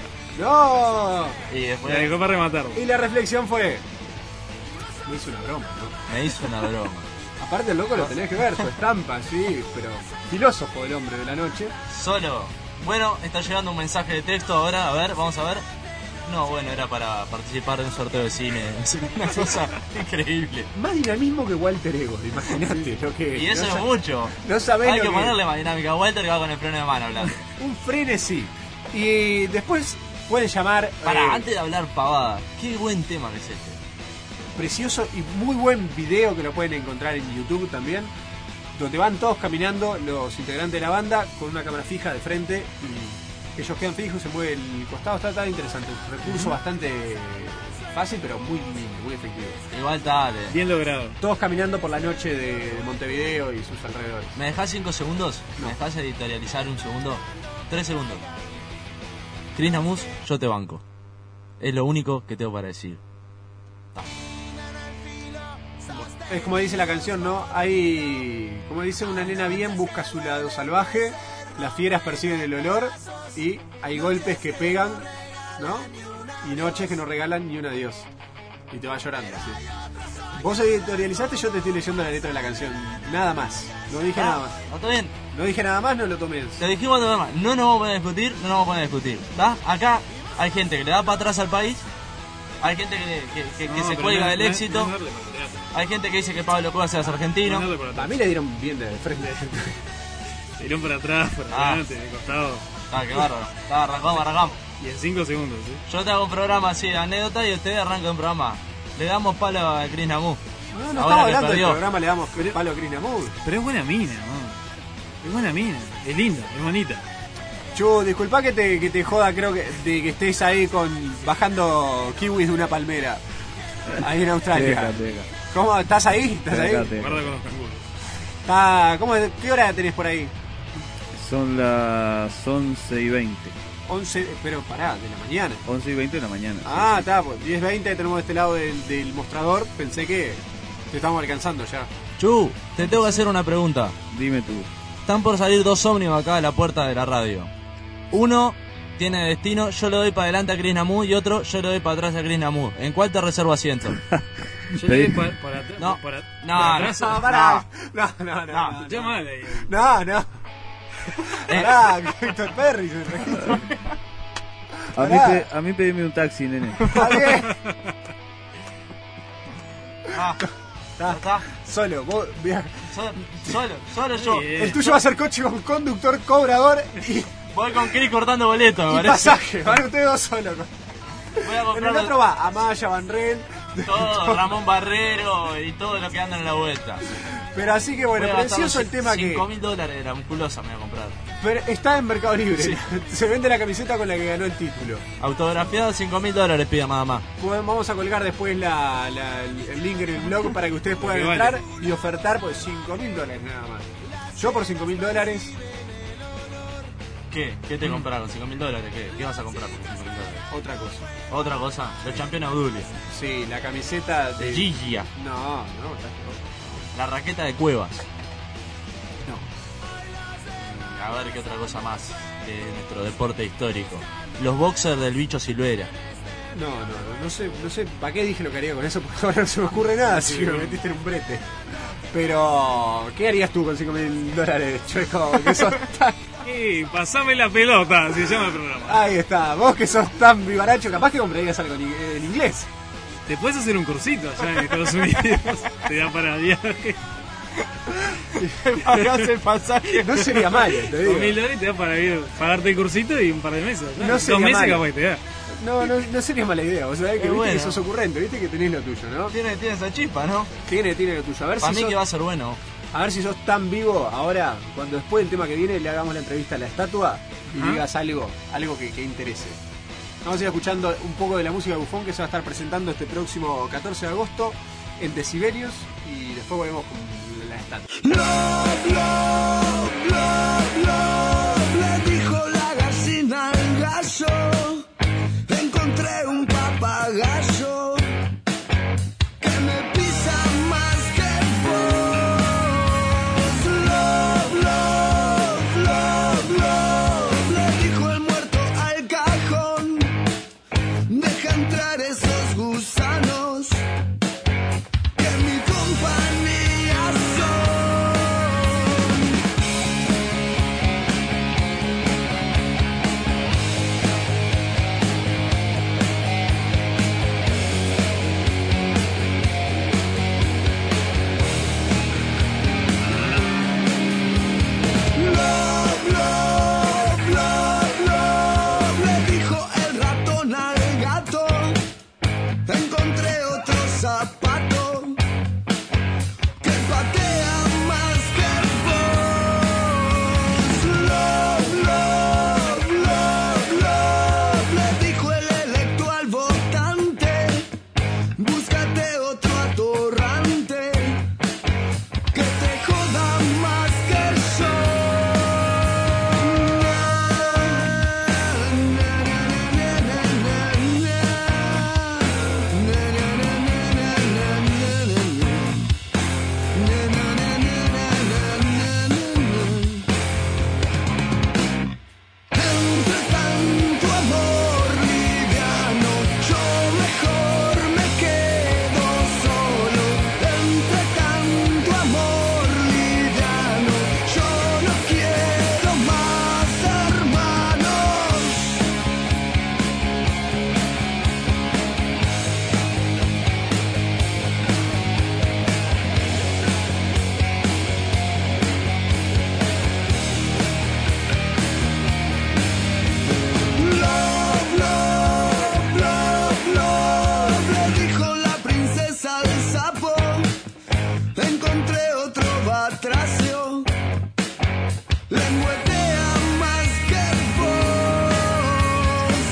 ¡No! Y después La dejó para rematarlo. Y la reflexión fue. Me hizo una broma, ¿no? me hizo una broma. Aparte el loco lo tenés que ver, su estampa, sí, pero filósofo el hombre de la noche. Solo. Bueno, está llegando un mensaje de texto ahora, a ver, vamos a ver. No, bueno, era para participar de un sorteo de cine. Es una cosa increíble. Más dinamismo que Walter Ego, imagínate lo que Y eso no es sa- mucho. No sabés Hay lo que que ponerle más dinámica a Walter, que va con el freno de mano hablando. un frenesí. Y después pueden llamar Para, antes de hablar pavada, qué buen tema que es este. precioso y muy buen video que lo pueden encontrar en YouTube también, donde van todos caminando los integrantes de la banda con una cámara fija de frente y ellos quedan fijos, se mueve el costado, está interesante, un recurso bastante fácil pero muy lindo, muy efectivo. Igual dale. Bien logrado. Todos caminando por la noche de Montevideo y sus alrededores. ¿Me dejás 5 segundos? No. ¿Me dejás editorializar un segundo? 3 segundos. Cris Namus, yo te banco. Es lo único que tengo para decir. Es como dice la canción, ¿no? Hay, como dice, una nena bien busca su lado salvaje, las fieras perciben el olor y hay golpes que pegan, ¿no? Y noches que no regalan ni un adiós. Y te va llorando, ¿sí? Vos editorializaste, yo te estoy leyendo la letra de la canción. Nada más. No dije nada más. ¿No está bien? No dije nada más, no lo tomes. Te dijimos nada más. No nos vamos a poner a discutir, no nos vamos a poner a discutir. ¿Está? Acá hay gente que le da para atrás al país. Hay gente que No, se pero cuelga no- del no- éxito. no darle para atrás. Hay gente que dice que Pablo Cuevas es argentino. No darle para atrás. A mí le dieron bien de frente. Tirón para atrás, por adelante, de costado. Ah, qué bárbaro. Está, arrancamos. Y en 5 segundos, ¿sí? Yo te hago un programa así de anécdota y ustedes arrancan un programa. Le damos palo a Cris Namus. No, no Ahora estamos que hablando del perdió. programa, le damos palo a Cris Namus. Pero es buena mina, ¿no? Es buena mina. Es linda, es bonita. Chu, disculpa que te joda, creo que de que estés ahí bajando kiwis de una palmera. Ahí en Australia. Deja. ¿Cómo? ¿Estás ahí? ¿Estás ahí? Déjate. Guarda con los canguros. ¿Qué hora tenés por ahí? Son las 11:20. 11, pero pará, de la mañana. 11:20 de la mañana. Ah, está, pues 10:20 tenemos de este lado del mostrador. Pensé que te estamos alcanzando ya. Chu, te tengo que hacer una pregunta. Dime tú. Están por salir 2 ómnibus acá a la puerta de la radio. Uno tiene destino, yo le doy para adelante a Cris Namus y otro, yo le doy para atrás a Cris Namus. ¿En cuál te reservo asiento? Yo le di para atrás. No. Para No, atrás. No, pará. No. Escuché mal ahí. No. Pará, Víctor Perry se registró. A mí pedime un taxi, nene. Está bien. Está. Solo, vos viaja. Solo yo. El tuyo va a ser coche con conductor, cobrador y Voy con Cris cortando boletos, me y parece. pasaje. Van ustedes dos solos. Voy a En comprar el otro va Amaya, Van Ren. todo, Ramón Barrero y todo lo que anda en la vuelta. Pero así que bueno, Voy a gastar precioso el tema que $5.000 de la musculosa me voy a comprar. pero está en Mercado Libre. Sí. Se vende la camiseta con la que ganó el título. Autografiado $5.000 pida nada más. Vamos a colgar después el link en el blog para que ustedes puedan Porque entrar vale. y ofertar por $5.000 nada más. Yo por $5.000, ¿Qué? ¿Qué te compras con $5.000? ¿Qué vas a comprar con $5.000? otra cosa. Otra cosa, los campeones Audulia. Sí, la camiseta De Gigia. No, estás loco. La raqueta de Cuevas. a ver qué otra cosa más de nuestro deporte histórico. Los boxers del Bicho Silvera. No sé para qué dije lo que haría con eso, porque ahora no se me ocurre nada, así que me metiste en un brete. Pero, ¿qué harías tú con $5.000, Chueco? Que sos tan... Sí, pasame la pelota, se llama el programa. Ahí está, vos que sos tan vivaracho, capaz que comprarías algo en inglés. Te puedes hacer un cursito allá en Estados Unidos, te da para viaje. Pagás el pasaje. No sería mal, te digo. $2.000 te da para ir, pagarte el cursito y un par de meses. No sería 2 meses mal. capaz que te da. No sería mala idea, vos sabés que, viste bueno. que sos ocurrente, viste que tenés lo tuyo, ¿no? Tiene esa chispa, ¿no? Tiene lo tuyo. A ver Para si mí que va a ser bueno. A ver si sos tan vivo ahora, cuando después del tema que viene le hagamos la entrevista a la estatua y digas algo que interese. Vamos a ir escuchando un poco de la música de Bufón que se va a estar presentando este próximo 14 de agosto en Decibelios y después volvemos con la estatua. Le dijo la gallina al gallo, encontré un papagayo que me pisa más que vos. Love, le dijo el muerto al cajón, deja entrar esos gusanos que mi compañía son. Le dijo el ratón al gato, encontré otro zapato que patea más que vos. Love, le dijo el electo al votante, búscate otro atorrante que te joda más que yo. Entre tanto amor liviano, yo mejor me quedo solo. Entre tanto amor liviano, yo no quiero más hermanos. Love, le dijo la princesa al sapo, encontré otro batracio, lengüetea más que vos.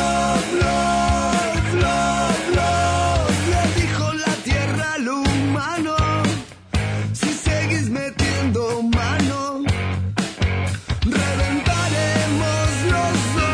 Love, le dijo la tierra al humano, si seguís metiendo mano, reventaremos los dos.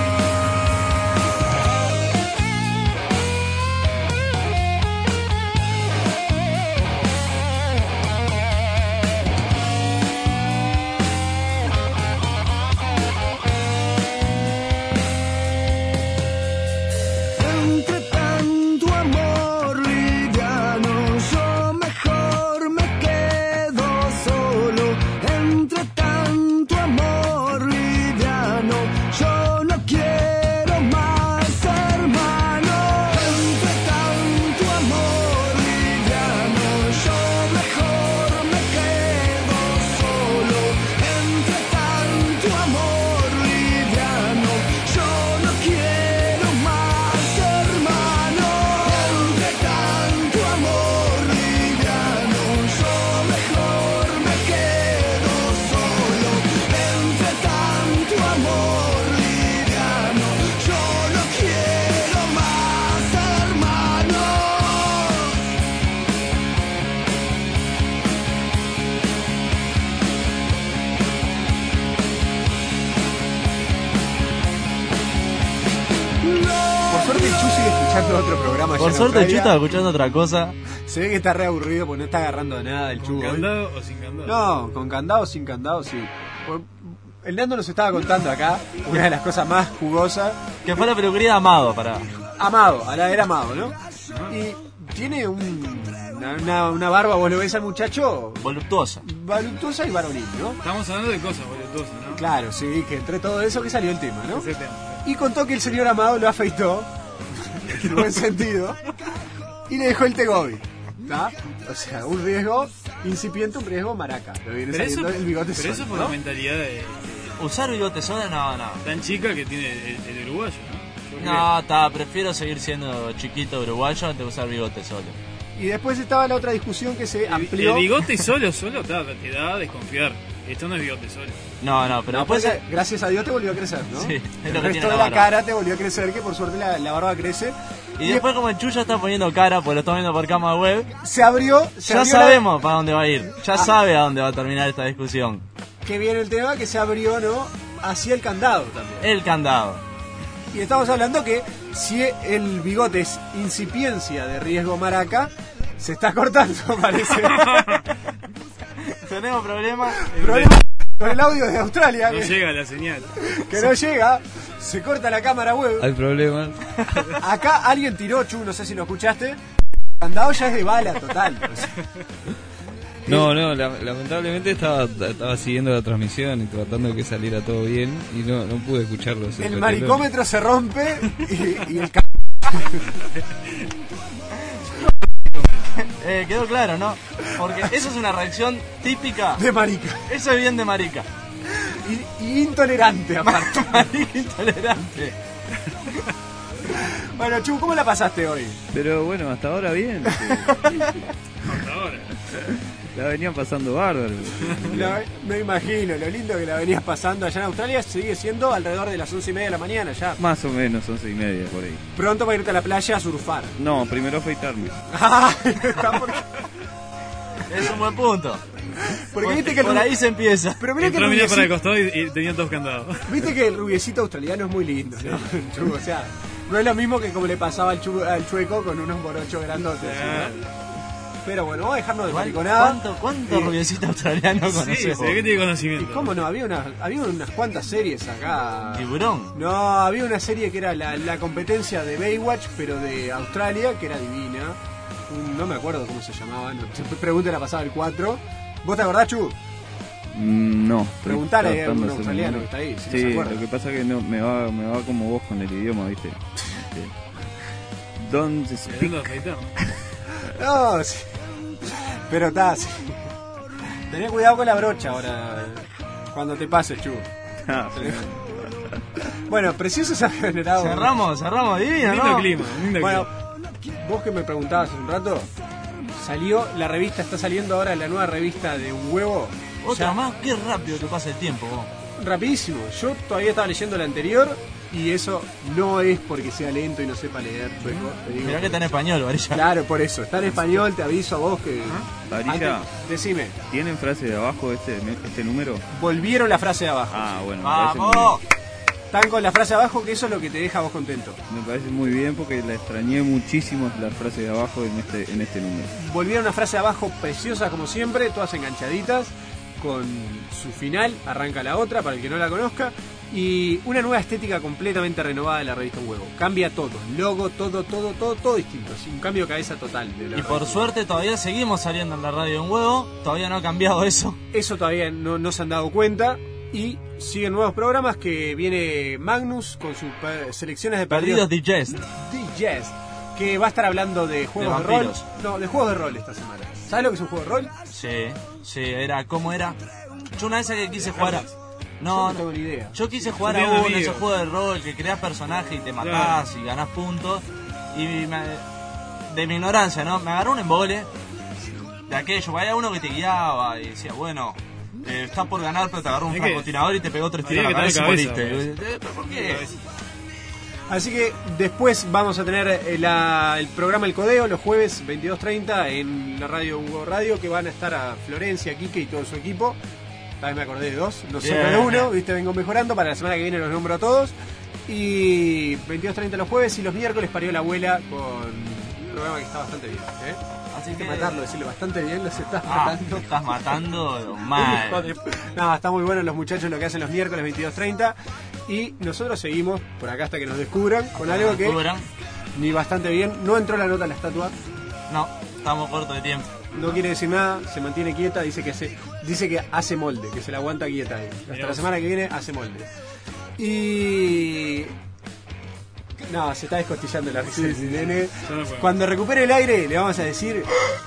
Entre tanto amor liviano, yo mejor me quedo solo. Entre tanto amor liviano, yo no quiero más hermanos. Entre tanto amor liviano, yo mejor me quedo solo. Entre tanto amor liviano, yo no quiero más hermanos. Entre tanto amor liviano, yo mejor me quedo solo. Entre tanto amor liviano, yo no quiero más hermanos. Por suerte el Chu sigue escuchando otro programa. Por suerte el Chu estaba escuchando otra cosa. Se ve que está re aburrido porque no está agarrando nada el Chu. ¿Con candado o sin candado? No, con candado o sin candado, sí. el Nando nos estaba contando acá una de las cosas más jugosas. Que fue la peluquería de Amado, para. Amado, a la era Amado, ¿no? Y tiene una barba, vos lo ves al muchacho. Voluptuosa Y varonil, ¿no? Estamos hablando de cosas voluptuosas, ¿no? Claro, sí, que entre todo eso que salió el tema, ¿no? Ese tema. Y contó que el señor Amado lo afeitó, en buen sentido, y le dejó el tegobi. ¿Tá? O sea, un riesgo incipiente, un riesgo maraca. Lo viene saliendo el bigote pero eso fue ¿no? la mentalidad de... ¿Usar bigote sola? No. Tan chica que tiene el uruguayo, ¿no? No, prefiero seguir siendo chiquito uruguayo antes de usar bigote solo. Y después estaba la otra discusión que se amplió. El bigote solo te da a desconfiar. Esto no es bigote solo. No, pero después... gracias a Dios te volvió a crecer, ¿no? Sí, es el lo que resto tiene de la la cara te volvió a crecer, que por suerte la barba crece. Y después como el Chuya está poniendo cara, pues lo está viendo por cámara web, se abrió ya sabemos para dónde va a ir. Ya sabe a dónde va a terminar esta discusión. Que viene el tema que se abrió, ¿no? Hacia el candado también. El candado. Y estamos hablando que si el bigote es incipiencia de riesgo maraca, se está cortando, parece. Tenemos problemas con el audio de Australia. No llega la señal. Que no llega, se corta la cámara web. Hay problemas. Acá alguien tiró, Chu, no sé si lo escuchaste. El candado ya es de bala total. O sea. No, lamentablemente estaba siguiendo la transmisión y tratando de que saliera todo bien y no pude escucharlo. El maricómetro se rompe y el quedó claro, ¿no? Porque eso es una reacción típica de marica. Eso es bien de marica. Y intolerante, aparte. Marica intolerante. Bueno, Chu, ¿cómo la pasaste hoy? Pero bueno, hasta ahora bien. Hasta ahora. La venían pasando bárbaro. Me imagino, lo lindo que la venías pasando allá en Australia sigue siendo alrededor de las 11:30 de la mañana ya. Más o menos, 11:30 por ahí. Pronto para irte a la playa a surfar. No, primero afeitarme. Es un buen punto. Porque viste que por ahí se empieza. Pero mira que miré para el costado y tenían dos candados. Viste que el rubiecito australiano es muy lindo, ¿no? O sea, no es lo mismo que como le pasaba al chueco con unos morochos grandotes. ¿no? Pero bueno, vamos a dejarnos de mariconada. ¿Cuánto rubiecito australiano conocemos? Sí, se ve que tiene conocimiento. ¿Y cómo no? Había unas cuantas series acá. ¿Tiburón? No, había una serie que era la competencia de Baywatch, pero de Australia, que era divina. No me acuerdo cómo se llamaba. No. Pregunta la pasaba el 4. ¿Vos te acordás, Chu? No. Preguntale a un australiano que está ahí. Si sí, no se acuerda. Lo que pasa es que no, me va como vos con el idioma, ¿viste? Don't speak. No, sí. Pero está, sí. Tené cuidado con la brocha ahora, cuando te pases, Chu. Bueno, precioso se ha generado. Cerramos, divino, lindo ¿no? Clima. Bueno, vos que me preguntabas hace un rato, salió la revista, está saliendo ahora la nueva revista de Un Huevo. Otra más, qué rápido que pasa el tiempo, vos. Rapidísimo. Yo todavía estaba leyendo la anterior y eso no es porque sea lento y no sepa leer, chueco. Mirá que está en español, Varilla. Claro, por eso. Está en español, te aviso a vos que... Varilla, decime. ¿Tienen frase de abajo este número? Volvieron la frase de abajo. Ah, bueno. ¡Vamos! Están con la frase de abajo, que eso es lo que te deja a vos contento. Me parece muy bien porque la extrañé muchísimo la frase de abajo en este número. Volvieron una frase de abajo preciosa como siempre, todas enganchaditas. Con su final, arranca la otra para el que no la conozca. Y una nueva estética completamente renovada de la revista Un Huevo. Cambia todo, logo, todo distinto. Así, un cambio de cabeza total. Y por suerte todavía seguimos saliendo en la radio de Un Huevo. Todavía no ha cambiado eso. Eso todavía no se han dado cuenta. Y siguen nuevos programas que viene Magnus con sus selecciones de Perdidos Digest. Que va a estar hablando de juegos de rol. No, de juegos de rol esta semana. ¿Sabes lo que es un juego de rol? Sí, ¿cómo era? Yo una vez que quise jugar... No tengo ni idea. Yo quise jugar a uno de esos juegos de rol que creas personajes y te matás y ganás puntos. Y de mi ignorancia, ¿no? Me agarró un embole de aquello. Había uno que te guiaba y decía, bueno, estás por ganar, pero te agarró un francotirador y te pegó 3 tiros a la cabeza y moriste. ¿Por qué? Así que después vamos a tener el programa El Codeo los jueves 22:30 en la radio Hugo Radio, que van a estar a Florencia, Quique y todo su equipo. También me acordé de 2, no sé de 1, viste, vengo mejorando. Para la semana que viene los nombro a todos. Y 22:30 los jueves y los miércoles parió la abuela con un programa que está bastante bien. Así que matarlo, decirle bastante bien, los estás matando. Estás matando mal. No, está muy bueno los muchachos lo que hacen los miércoles 22:30. Y nosotros seguimos por acá hasta que nos descubran con algo que ni bastante bien. No entró la nota en la estatua. No, estamos cortos de tiempo. No quiere decir nada, se mantiene quieta, dice que hace molde, que se la aguanta quieta ahí. Hasta la semana que viene hace molde. Y... No, se está descostillando la risa del nene. Cuando recupere el aire le vamos a decir...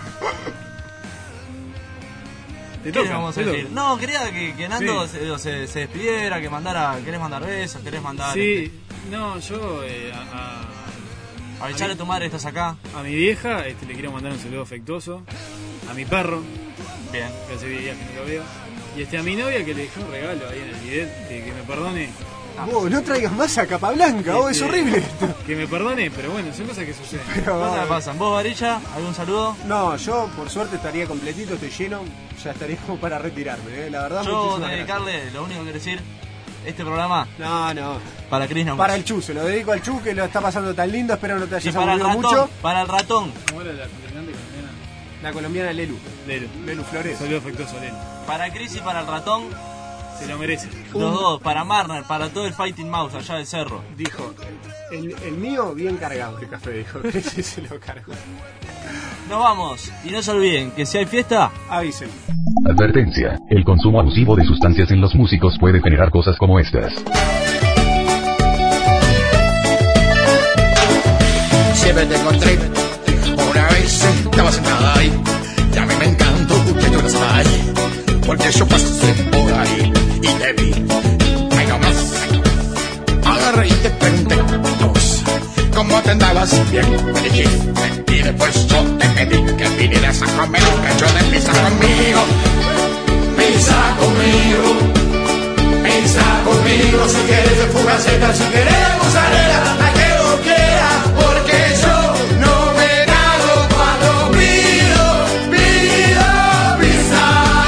¿Qué le vamos a decir? No, quería que Nando se despidiera, que mandara... ¿Querés mandar besos? ¿Querés mandar...? Sí, no, yo... A echarle a tu madre, estás acá. A mi vieja le quiero mandar un saludo afectuoso. A mi perro. Bien. Que hace días que no lo veo. Y a mi novia que le dejé un regalo ahí en el bidet, que me perdone. Vos, no traigas más a Capablanca, es horrible esto. Que me perdone, pero bueno, son cosas que suceden. ¿Cosas que pasan? ¿Vos, Varilla, algún saludo? No, yo por suerte estaría completito, estoy lleno. Ya estaría como para retirarme, la verdad. Yo dedicarle, lo único que quiero decir, este programa... No. Para Cris nomás. Para el Chu, se lo dedico al Chu, que lo está pasando tan lindo, espero no te hayas aburrido mucho. Para el ratón. ¿Cómo era la colombiana? La colombiana Lelu Flores. Saludo afectuoso, Lelu. Para Cris y para el ratón. Se lo merece. Los dos, para Marner, para todo el Fighting Mouse allá del cerro. Dijo, el mío bien cargado el café, dijo, que se lo cargó. Nos vamos, y no se olviden que si hay fiesta, avisen. Advertencia, el consumo abusivo de sustancias en los músicos puede generar cosas como estas. Siempre te encontré, una vez estaba sentada ahí, y a mí me encantó que tú no estás ahí, porque yo pasé por ahí y te vi, ahí nomás, agarré y te pregunté, vos, ¿cómo te andabas? Bien, me dijiste, y después yo te pedí que vinieras a comer un cacho de pizza conmigo, pizza conmigo, si quieres de fugaceta, si quieres de mozzarella, la que lo quieras, porque yo no me cago cuando pido pizza.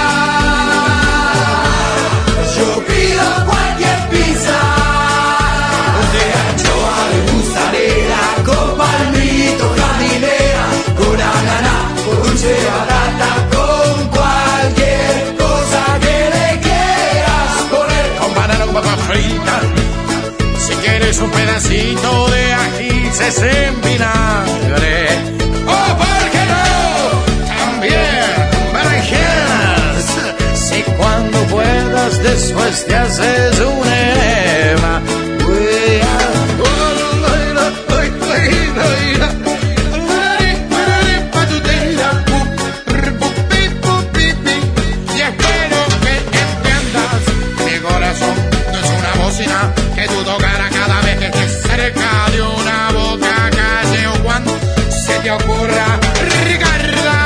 Yo pido cualquier pizza, de anchoa, de mozzarella, con palmito, jardinera, con ananá, con dulce barata, con cualquier cosa que le quieras poner, con banana, con papa frita. Si quieres un pedacito de ají, en vinagre, o por qué no, también con berenjenas. Si cuando puedas después te haces un enema, y espero que entiendas, mi corazón no es una bocina que tú tocarás cada vez que estés cerca de una boca, calle o cuando se te ocurra regarla.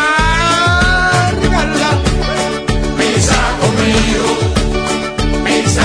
Pizza conmigo, pizza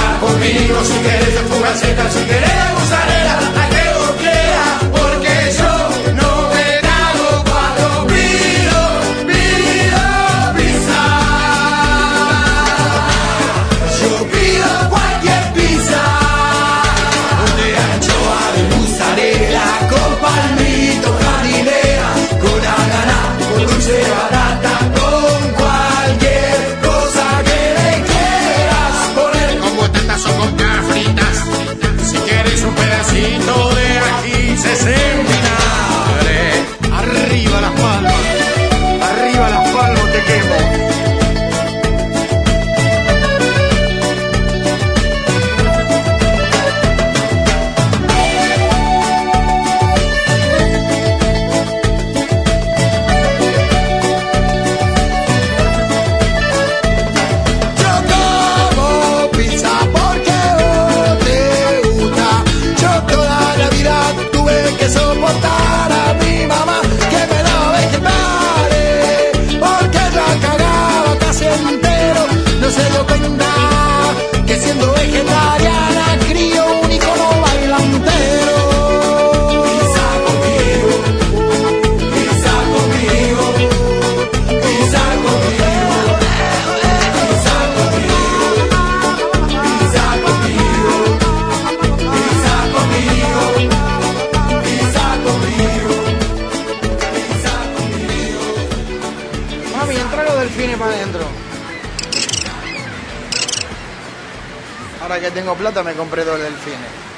delfines para adentro. Ahora que tengo plata me compré 2 delfines.